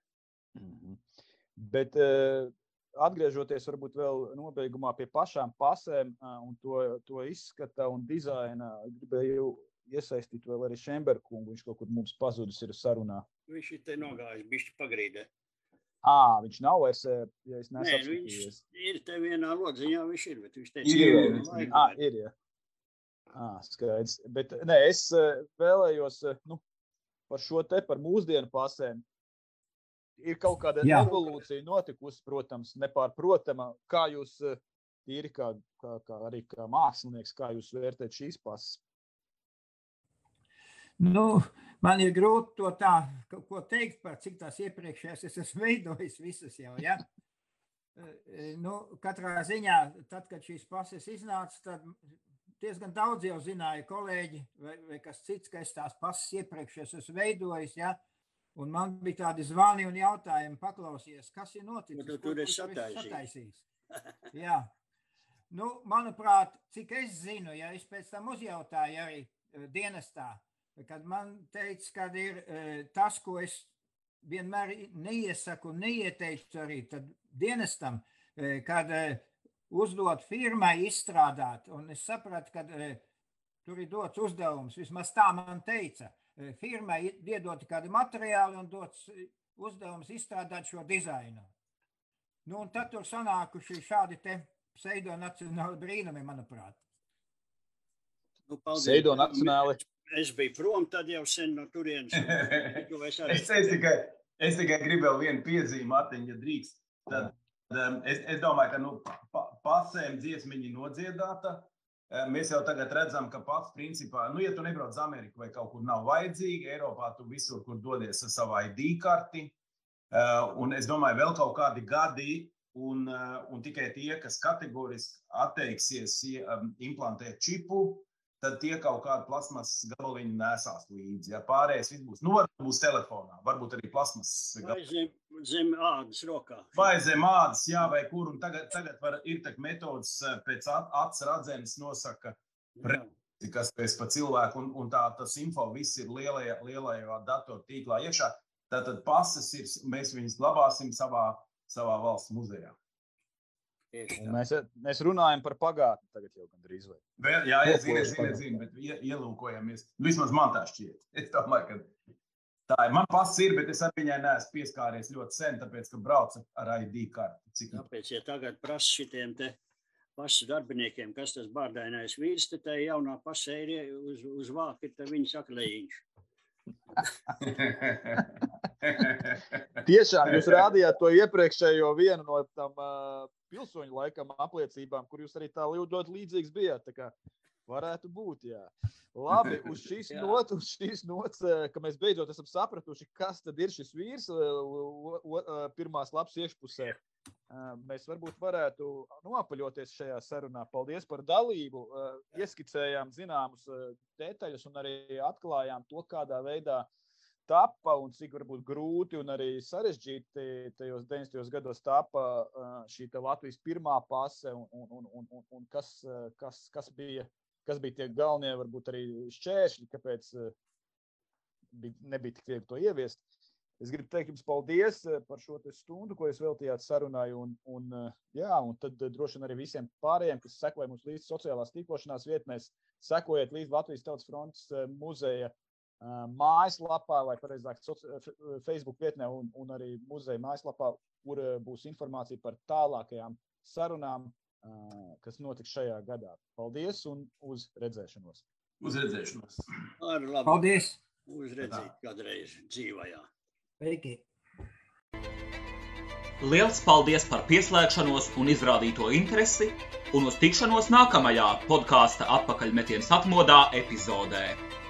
Bet atgriežoties varbūt vēl nobeigumā pie pašām pasēm un to izskata un dizaina, gribēju iesaistīt vēl arī Šemberkungu, viņš kaut kur mums pazudis ir sarunā. Viņš ir te nogājis, bišķi pagrīdē. Viņš nav vairs, ja es neesmu apskatījies. Nē, viņš ir te vienā lodziņā, viņš ir, bet viņš teica, ir, jā. Skaidrs. Bet, nē, es vēlējos, par šo te, par mūsdienu pasēm. Ir kaut kāda evolūcija notikusi, protams, nepārprotama. Kā jūs, tīri arī kā mākslinieks, kā jūs vērtēt šīs pases? Man ir grūti to tā, ko teikt par cik tās iepriekšējās es esmu veidojis visas jau, ja? Katrā ziņā, tad, kad šīs pases iznāca, tad diezgan daudz jau zināja kolēģi vai kas cits, ka es tās pases iepriekš esmu veidojis, ja? Un man bija tādi zvani un jautājumi paklausies, kas ir noticis, tur es sataisījis. Jā. Nu, manuprāt, cik es zinu, ja es pēc tam uzjautāju arī dienestā, kad man teica, kad ir tas, ko es vienmēr neiesaku un neieteicu arī tad dienestam, kad uzdot firmai izstrādāt, un es sapratu, ka tur ir dots uzdevums, vismaz tā man teica, firmai iedot kādi materiāli un dots uzdevums izstrādāt šo dizainu. Nu, un tad tur sanākuši šādi te pseidonacionāli brīnumi, manuprāt. Nu, paldies. Pseidonacionāli. Es biju prom tad jau sen no turienes. Es tikai gribu vēl vienu piezīmi, Mārtiņ, ja drīkst. Tad, es domāju, ka pasēm dziesmiņi nodziedāta. Mēs jau tagad redzam, ka pats principā, ja tu nebrauc uz Ameriku vai kaut kur nav vajadzīgi, Eiropā tu visur, kur dodies ar savu ID karti. Un es domāju, vēl kaut kādi gadi, un tikai tie, kas kategoriski atteiksies implantēt čipu, tad tie kaut kādu plasmasas gabaliņu nesās līdzi. Ja pārējais viss būs, varbūt būs telefonā, varbūt arī plasmasas gabaliņu. Vai zem ādas rokā. Vai zem ādas, jā, vai kur, un tagad ir tak metodas pēc acs radzenes nosaka, kas pēc pa cilvēku, un tas info viss ir lielajā datortīklā iekšā. Tātad pases ir, mēs viņus glabāsim savā valsts muzejā. Mēs runājam par pagātni tagad jau gandrīz vai. Jā, zinu, bet ielūkojamies. Vismaz man tā šķiet. Es domāju, ka tā ir. Man pases ir, bet es ar viņai neesmu pieskāries ļoti sen, tāpēc, ka braucu ar ID karti. Tāpēc, ja tagad prasa šitiem te pases darbiniekiem, kas tas bārdainais vīrs, tad tā jaunā pasē ir uz vāki, tad viņi saka lejiņš. Tiešām jūs rādījāt to iepriekšējo vienu no tam pilsoņu laikam apliecībām, kur jūs arī tā ļoti līdzīgs bijāt. Tā kā varētu būt, jā. Labi, uz šīs nots, ka mēs beidzot esam sapratuši, kas tad ir šis vīrs pirmās lapas iekšpusē. Mēs varbūt varētu nopaļoties šajā sarunā. Paldies par dalību. Ieskicējām zināmus detaļus un arī atklājām to, kādā veidā tapa un cik varbūt grūti un arī sarežģīti tajos 90. gados tapa šī Latvijas pirmā pase un kas bija tie galvenie varbūt arī šķēršļi, kāpēc nebija tik viegli to ieviest. Es gribu teikt jums paldies par šo stundu, ko jūs veltījāt sarunai, un tad droši vien arī visiem pārējiem, kas sekoja mums līdz sociālās tīklošanās vietnēs, sekojiet līdz Latvijas Tautas frontes muzeja mājaslapā, vai pareizāk Facebook vietnē un arī muzeja mājaslapā, kur būs informācija par tālākajām sarunām, kas notiks šajā gadā. Paldies un uz redzēšanos. Uz redzēšanos. Paldies. Uz redzēt kādreiz dzīvajā. Sveiki! Liels paldies par pieslēgšanos un izrādīto interesi, un uz tikšanos nākamajā podkāsta Atpakaļmetienas atmodā epizodē.